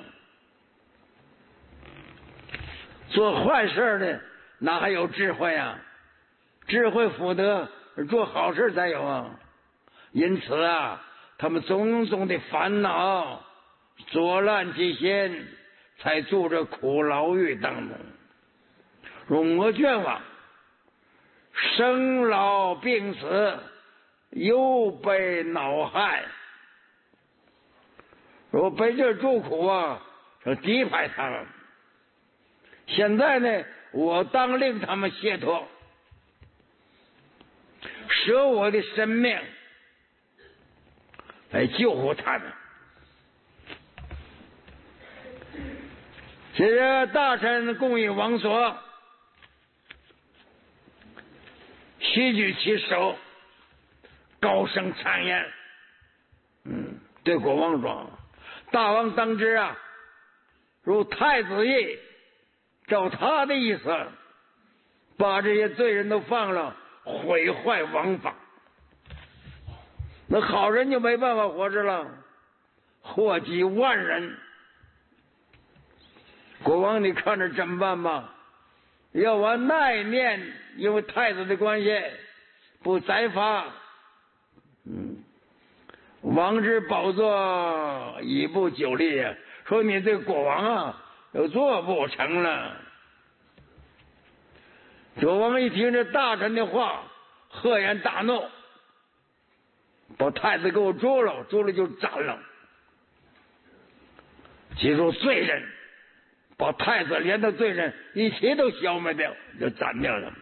做坏事的哪还有智慧啊？智慧福德做好事才有啊。因此啊，他们种种的烦恼作乱其心，才住着苦牢狱当中，如魔眷网，生老病死，忧悲恼害。如果被这诸苦啊，就击败他们。现在呢，我当令他们解脱，舍我的生命来救护他们。这些大臣共议王所，齐举其手，高声谗言。对国王说：“大王当知啊，如太子意，照他的意思，把这些罪人都放了，毁坏王法，那好人就没办法活着了，祸及万人。国王，你看着怎么办吧？要我那一面因为太子的关系不宰罚，王之宝座已不久立，说你这国王啊，又做不成了。”国王一听这大臣的话，赫然大怒，把太子给我捉了，捉了就斩了。记住，罪人把太子连的罪人一起都消灭掉，就斩掉了。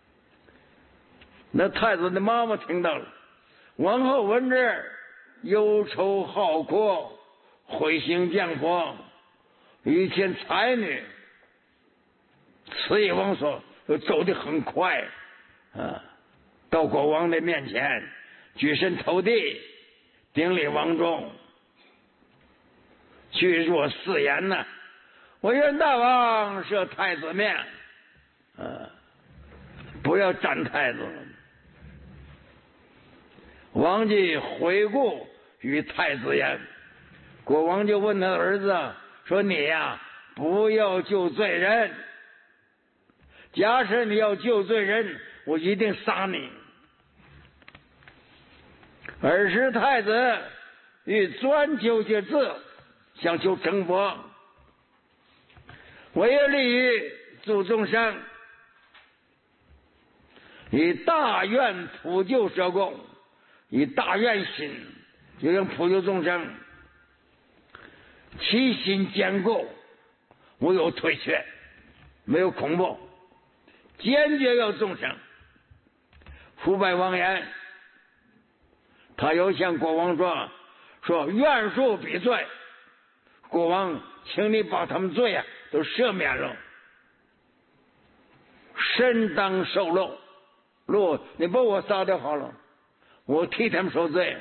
那太子的妈妈听到了，王后闻之，忧愁好哭，灰心降佛，一见才女，此一王所就走得很快到国王的面前，举身投地，顶礼王钟，具若四言呢：“我愿大王赦太子命，不要斩太子。”王既回顾与太子言，国王就问他儿子说：“你呀，不要救罪人，假设你要救罪人，我一定杀你。”尔时太子欲专求解字，想求成佛，我也利于助众生，以大愿普救舍供，以大愿心就要普救众生，其心坚固，无有退却，没有恐怖，坚决要众生。腐败妄言，他又向国王说愿恕彼罪，国王请你把他们罪都赦免了，身当受禄，你把我杀掉好了，我替他们受罪。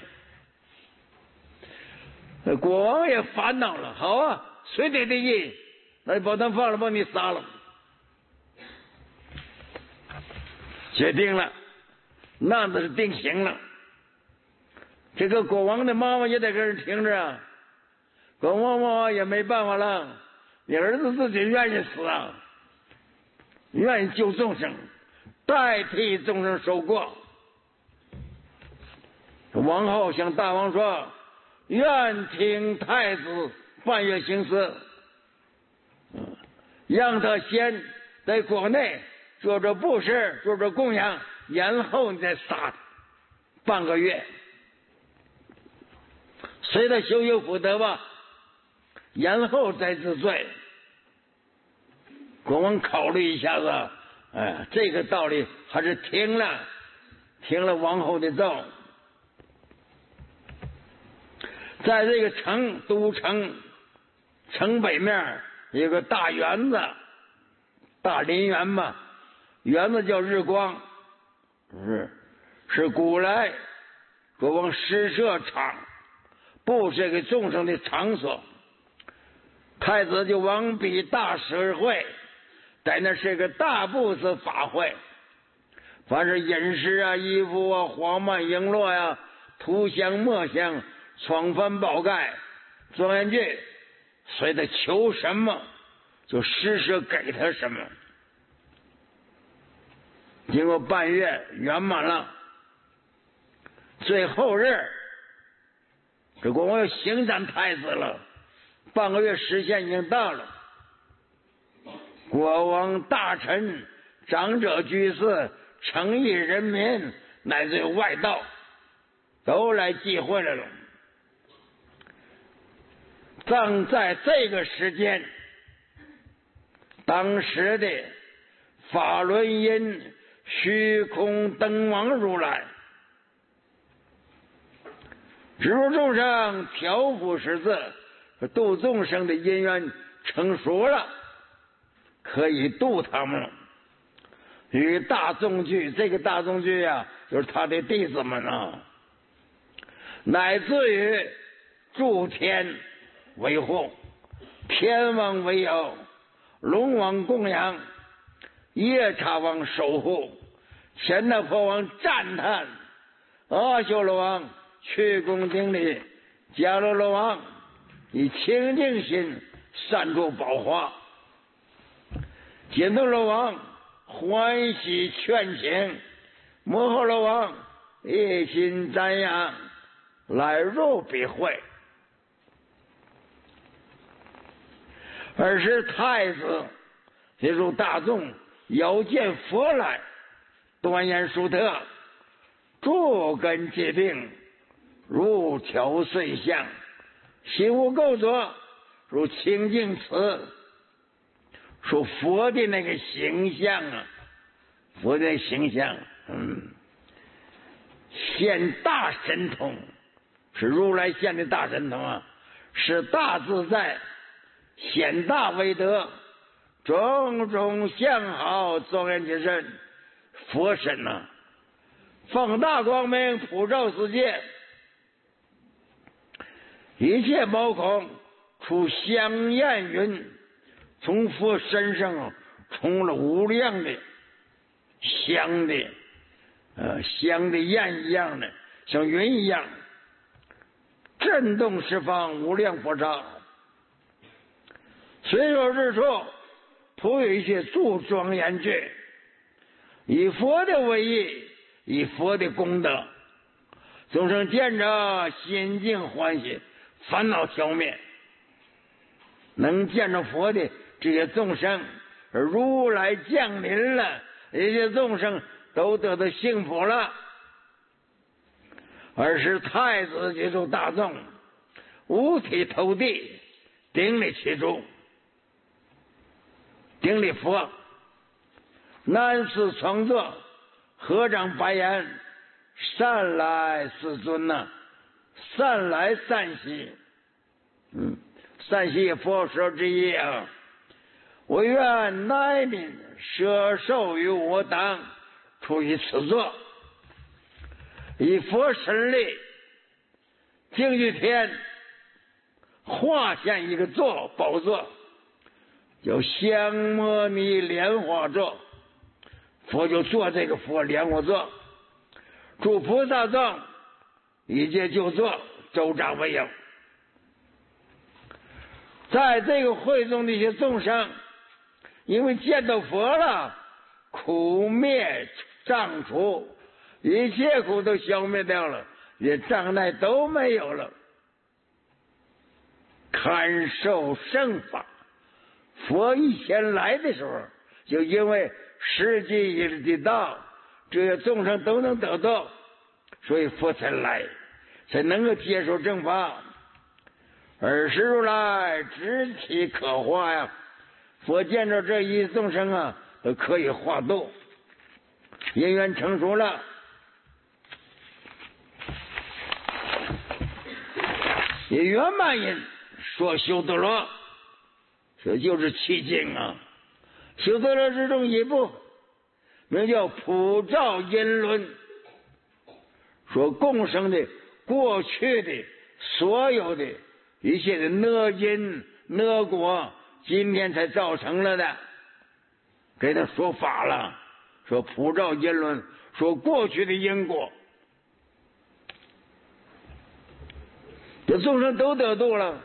国王也烦恼了，好啊，随你的意，那你把他们放了，把你杀了。决定了，那都是定刑了。这个国王的妈妈也得跟人听着啊，国王妈妈也没办法了，你儿子自己愿意死啊，愿意救众生，代替众生受过。王后向大王说：“愿听太子半月行思，让他先在国内做着布施，做着供养，然后你再杀他半个月。” 随他修修福德吧，然后再治罪。国王考虑一下子，这个道理还是听了王后的奏。在这个都城北面有个大园子，大林园吧，园子叫日光，是古来国王施设布设给众生的场所。太子就王比大使而会，在那是个大布施法会，凡是饮食啊、衣服啊、花蔓璎珞呀、涂香墨香、窗幡宝盖、庄严具，随他求什么就施舍给他什么。经过半月圆满了，最后日这国王要刑斩太子了，半个月时限已经到了。国王、大臣、长者、居士、诚意人民乃至外道都来集会来了。正在这个时间，当时的法轮因虚空灯王如来植入众生，调伏识字，度众生的因缘成熟了，可以度他们了。与大众聚，这个大众聚啊，就是他的弟子们啊，乃至于诸天维护，天王为友，龙王供养，夜叉王守护，乾那婆王赞叹，阿修罗王屈躬顶礼，迦罗罗王以清净心善助宝华，紧斗罗王欢喜劝请，摩诃罗王一心瞻仰，来入彼会。尔时太子接入大众，遥见佛来，端严殊特，诸根戒定，如调碎相，心无垢浊，如清净瓷。说佛的那个形象啊，佛的形象，现大神通，是如来现的大神通啊，是大自在，显大威德，种种相好，庄严之身，佛身啊，放大光明，普照世界，一切毛孔出香焰云，从佛身上冲了无量的香的焰一样的，像云一样，震动十方无量佛刹。随手之处涂有一些诸庄严具，以佛的威仪，以佛的功德，众生见着心境欢喜，烦恼消灭。能见着佛的这些众生，而如来降临了，这些众生都得到幸福了。而是太子接受大众，五体投地，顶礼其主，顶礼佛，南师创作，合掌白言，善来世尊呐，善来善喜，善喜佛说之一啊！我愿乃民摄受于我当，出于此座，以佛神力，净具天化现一个宝座，叫香摩尼莲花座。佛就坐这个佛莲花座，诸菩萨众一切就坐，周匝为有。在这个会中的一些众生，因为见到佛了，苦灭障除，一切苦都消灭掉了，连障碍都没有了，堪受圣法。佛以前来的时候，就因为实际的道，这些众生都能得到，所以佛才来，才能够接受正法。 尔时如来知其可化呀，佛见着这一众生啊，都可以化度，因缘成熟了。也圆满因说修德罗，这就是七经啊。修德罗之中一部，名叫普照因论，说共生的过去的所有的一切的恶因恶果，今天才造成了的，给他说法了，说普照因论，说过去的因果。这众生都得度了，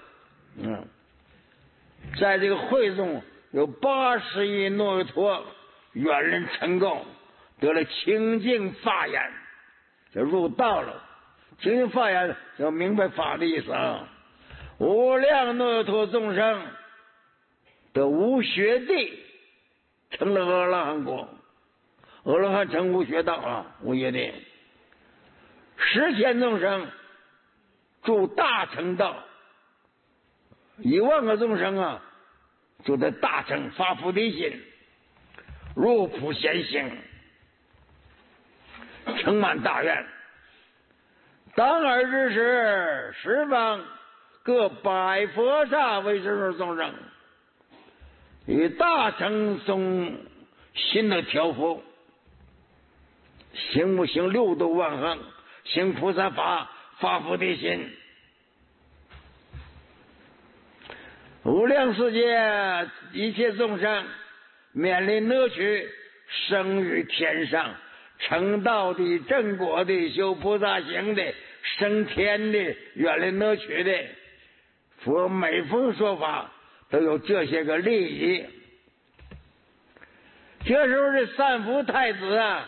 在这个会中有80亿诺维陀远人成功，得了清净法眼，就入道了。清净法眼要明白法的意思啊。无量诺维陀众生得无学地，成了阿罗汉果。阿罗汉成无学道啊，无学地。10千众生住大乘道，1万个众生啊，就在大乘发菩提心，入普贤行，承满大愿。当尔之时，十方各百佛刹为身受众生，与大乘中心的调伏，行不行六度万行，行菩萨法，发菩提心。无量世界一切众生面临乐趣，生于天上，成道的、正果的、修菩萨行的、升天的、远离乐趣的，佛每逢说法都有这些个利益。这时候这三福太子啊，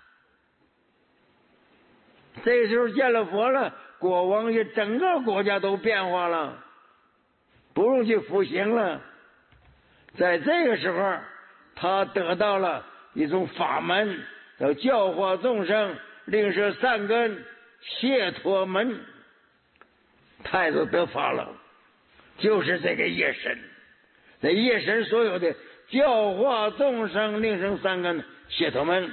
这时候见了佛了，国王也整个国家都变化了，不用去服刑了。在这个时候，他得到了一种法门，叫教化众生，令舍善根，解脱门。太子得法了，就是这个业神。这业神所有的教化众生，令生善根，解脱门。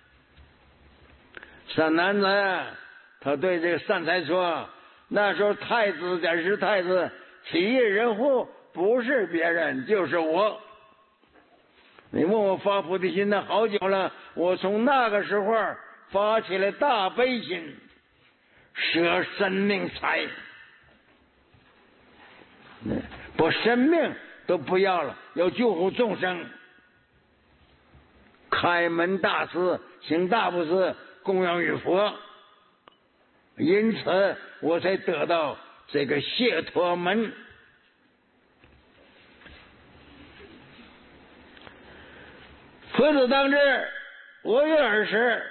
善男子他对这个善财说，那时候太子在是太子，起业人乎，不是别人就是我。你问我发菩提心的好久了，我从那个时候发起了大悲心，舍生命财，把生命都不要了，要救护众生，开门大慈，行大布施，供养于佛。因此我才得到这个解脱门。佛子当知，我于尔时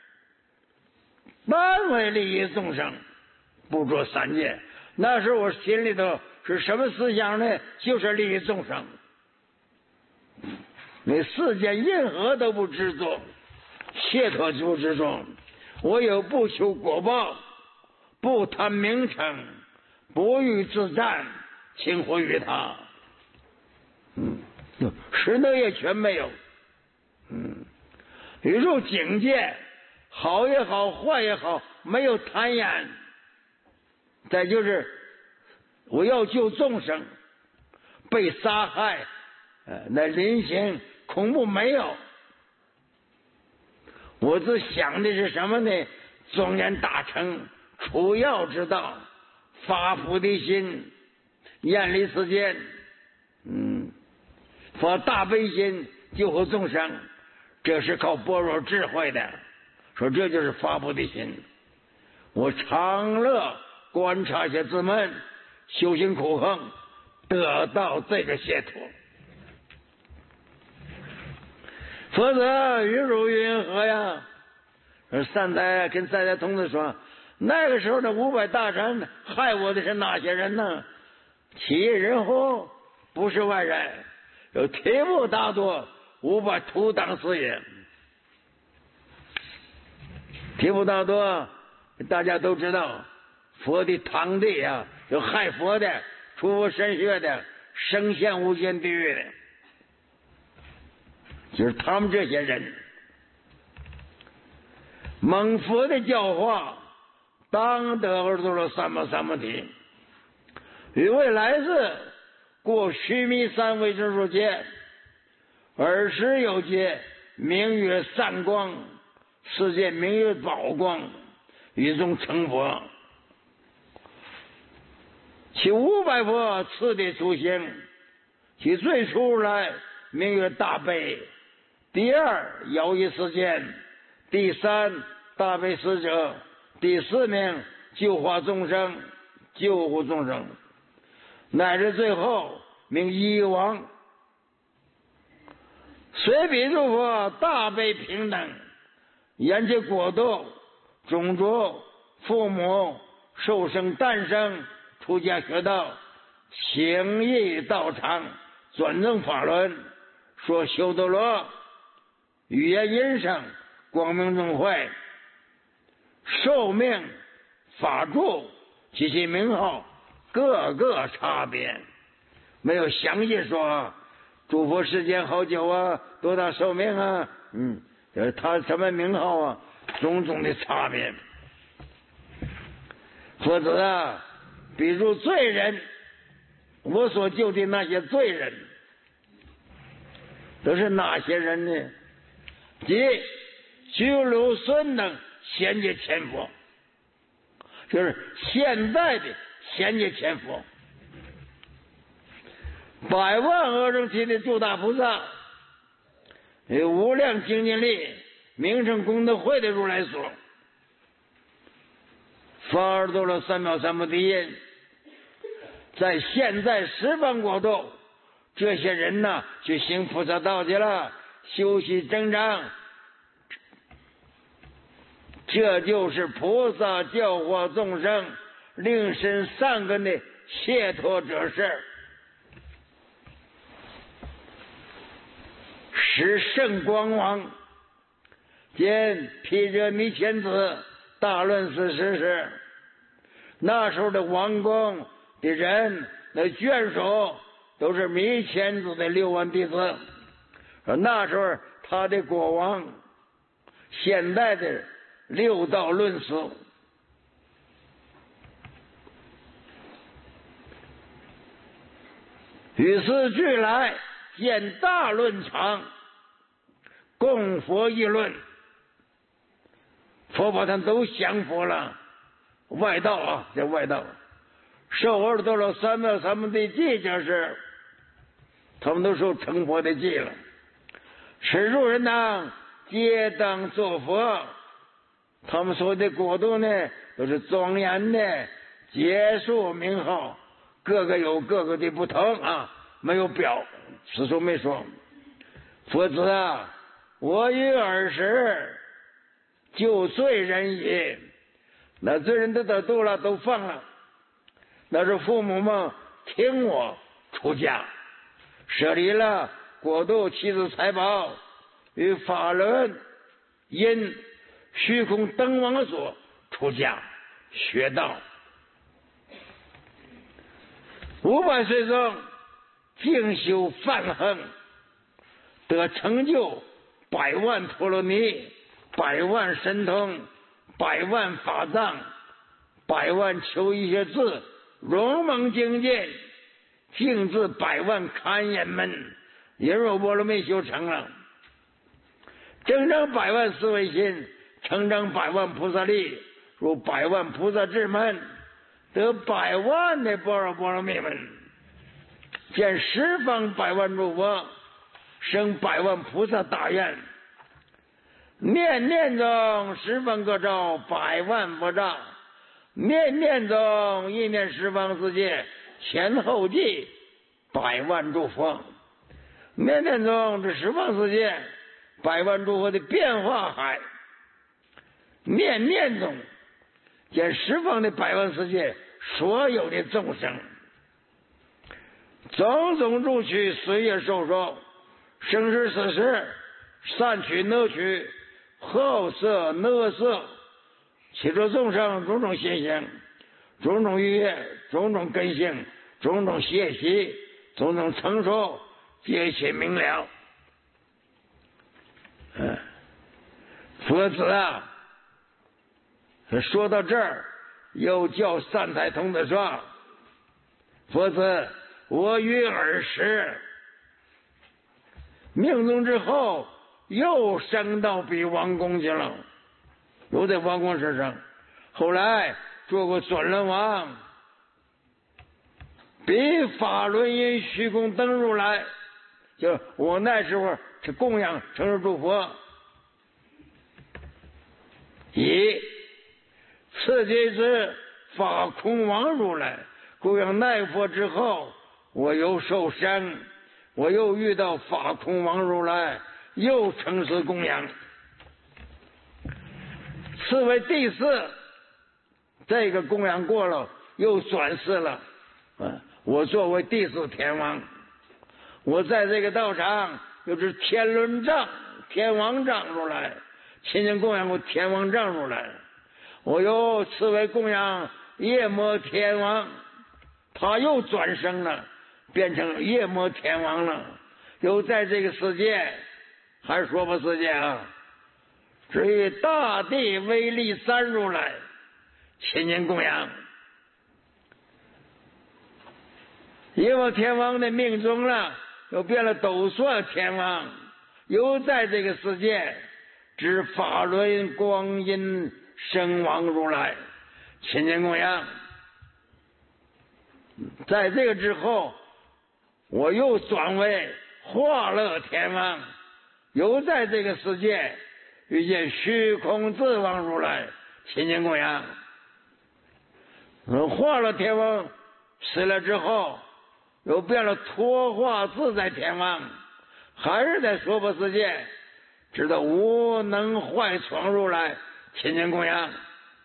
满为利益众生，不着三界。那时候我心里头是什么思想呢？就是利益众生，你世间任何都不执着，解脱就执着。我有不求果报，不贪名称，不欲自占，轻活于他。实德也全没有。宇宙境界，好也好，坏也好，没有贪眼。再就是我要救众生，被杀害，那临刑恐怖没有。我只想的是什么呢？庄严大乘，除药之道，发菩提心，远离世间，发大悲心，救护众生。这是靠般若智慧的，说这就是发菩提心。我常乐观察些自闷，修行苦行，得到这个解脱。佛子于如云何呀？善财跟善财童子说，那个时候的500大臣害我的是哪些人呢？其人乎？不是外人，有提布大多500徒当死也。提布大多大家都知道，佛的堂弟啊，有害佛的， 出神学的，升仙无间地狱的，就是他们这些人。蒙佛的教化，当得而度了三藐三菩提，与未来世过须弥山为真如界，20有界，明月散光，世界明月宝光，于中成佛。其500佛次第出行，其最初来明月大悲，第2摇曳世间，第3大悲使者，第4名救化众生，救护众生，乃至最后名医王。随彼诸佛大悲平等，言其国度、种族、父母、受生、诞生、出家学道、行义道场、转正法轮，说修德罗、语言音声、光明正会、寿命、法住及其名号，各个差别，没有详细说诸佛时间好久啊，多大寿命啊，他什么名号啊，种种的差别。否则啊，比如罪人，我所救的那些罪人，都是哪些人呢？即居留孙等贤劫前佛，就是现在的贤劫前佛。百万阿僧祇的诸大菩萨，无量精进力名胜功德会的如来所，发而度了三藐三菩提，在现在十方国度，这些人呢，去行菩萨道去了，修习增长，这就是菩萨教化众生、令身善根的解脱者事。是圣光王见毗遮弥乾子大论寺时时，那时候的王宫的人的眷属都是弥乾子的6万弟子，那时候他的国王，现代的6道论寺，于是俱来见大论场，供佛议论。佛把他们都降服了，外道啊，这外道受而得了三藐三菩提记，这是他们都受成佛的记了。此诸人呢，皆当作佛。他们所的国度呢，都是庄严的结束名号，各个有各个的不同啊，没有表，此处没说。佛子啊，我于尔时救罪人也，那罪人都得度了，都放了。那是父母们听我出家，舍离了国度、妻子、财宝与法轮，因虚空灯王所出家学道。500岁中静修梵行，得成就100万陀罗尼、100万神通、100万法藏、100万求一切字，荣蒙精进，净至100万堪言门，因若波罗蜜修成了，增长100万思维心，成长100万菩萨力，如100万菩萨智门，得100万的般若波罗蜜门，见十方100万诸佛，生100万菩萨大愿，念念中十方各照100万佛刹，念念中一念十方世界前后继100万诸佛，念念中这十方世界100万诸佛的变化海，念念中见十方的100万世界所有的众生，种种入取随业受受，生时死时，善取恶取，好色恶色，其中众生种种心性，种种欲业，种种根性， 种种学习，种种成熟，皆悉明了。佛子啊，说到这儿，又叫善财童子说：“佛子，我于尔时命中之后，又升到比王宫去了，又在王宫之上。后来做过转轮王，比法轮音虚空等如来，就我那时候是供养成日诸佛。以次即是法空王如来供养那佛之后，我又受生，我又遇到法空王如来，又承事供养。次为第四，这个供养过了，又转世了。我作为第四天王，我在这个道场又是天轮杖、天王杖如来，亲近供养过天王杖如来。我又次为供养夜魔天王，他又转生了，变成夜魔天王了，又在这个世界，还是说吧世界啊，至于大地威力三如来亲近供养。夜魔天王的命中了，又变了斗朔天王，又在这个世界指法轮光阴圣王如来亲近供养。在这个之后，我又转为化乐天王，又在这个世界遇见虚空自王如来亲近供养。化乐天王死了之后，又变了脱化自在天王，还是在娑婆世界知道无能坏闯如来亲近供养。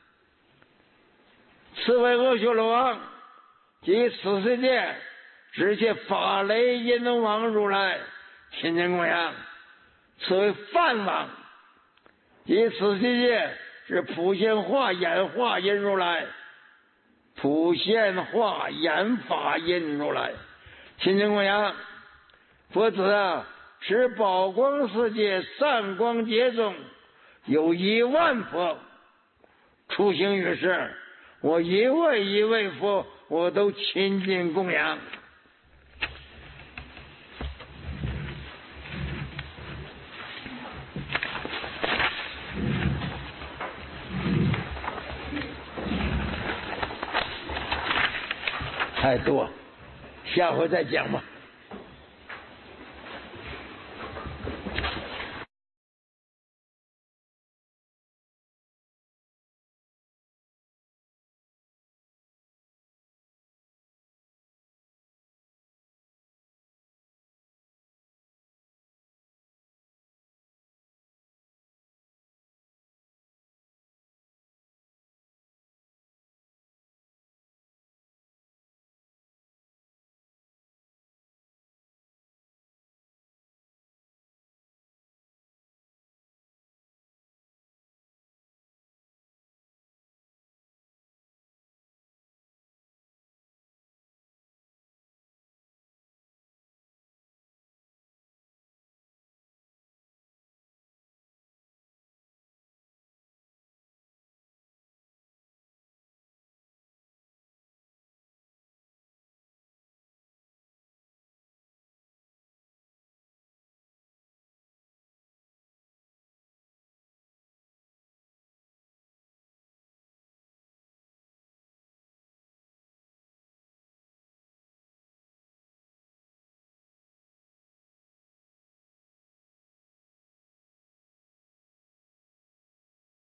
次为阿修罗王，即此世界只些法雷音王如来亲近供养。此为梵王，即此世界是普现化演化音如来，普现化演法音如来亲近供养。佛子啊，是宝光世界散光界中有10000佛出行于世，我一位一位佛我都亲近供养。太多，下回再讲吧。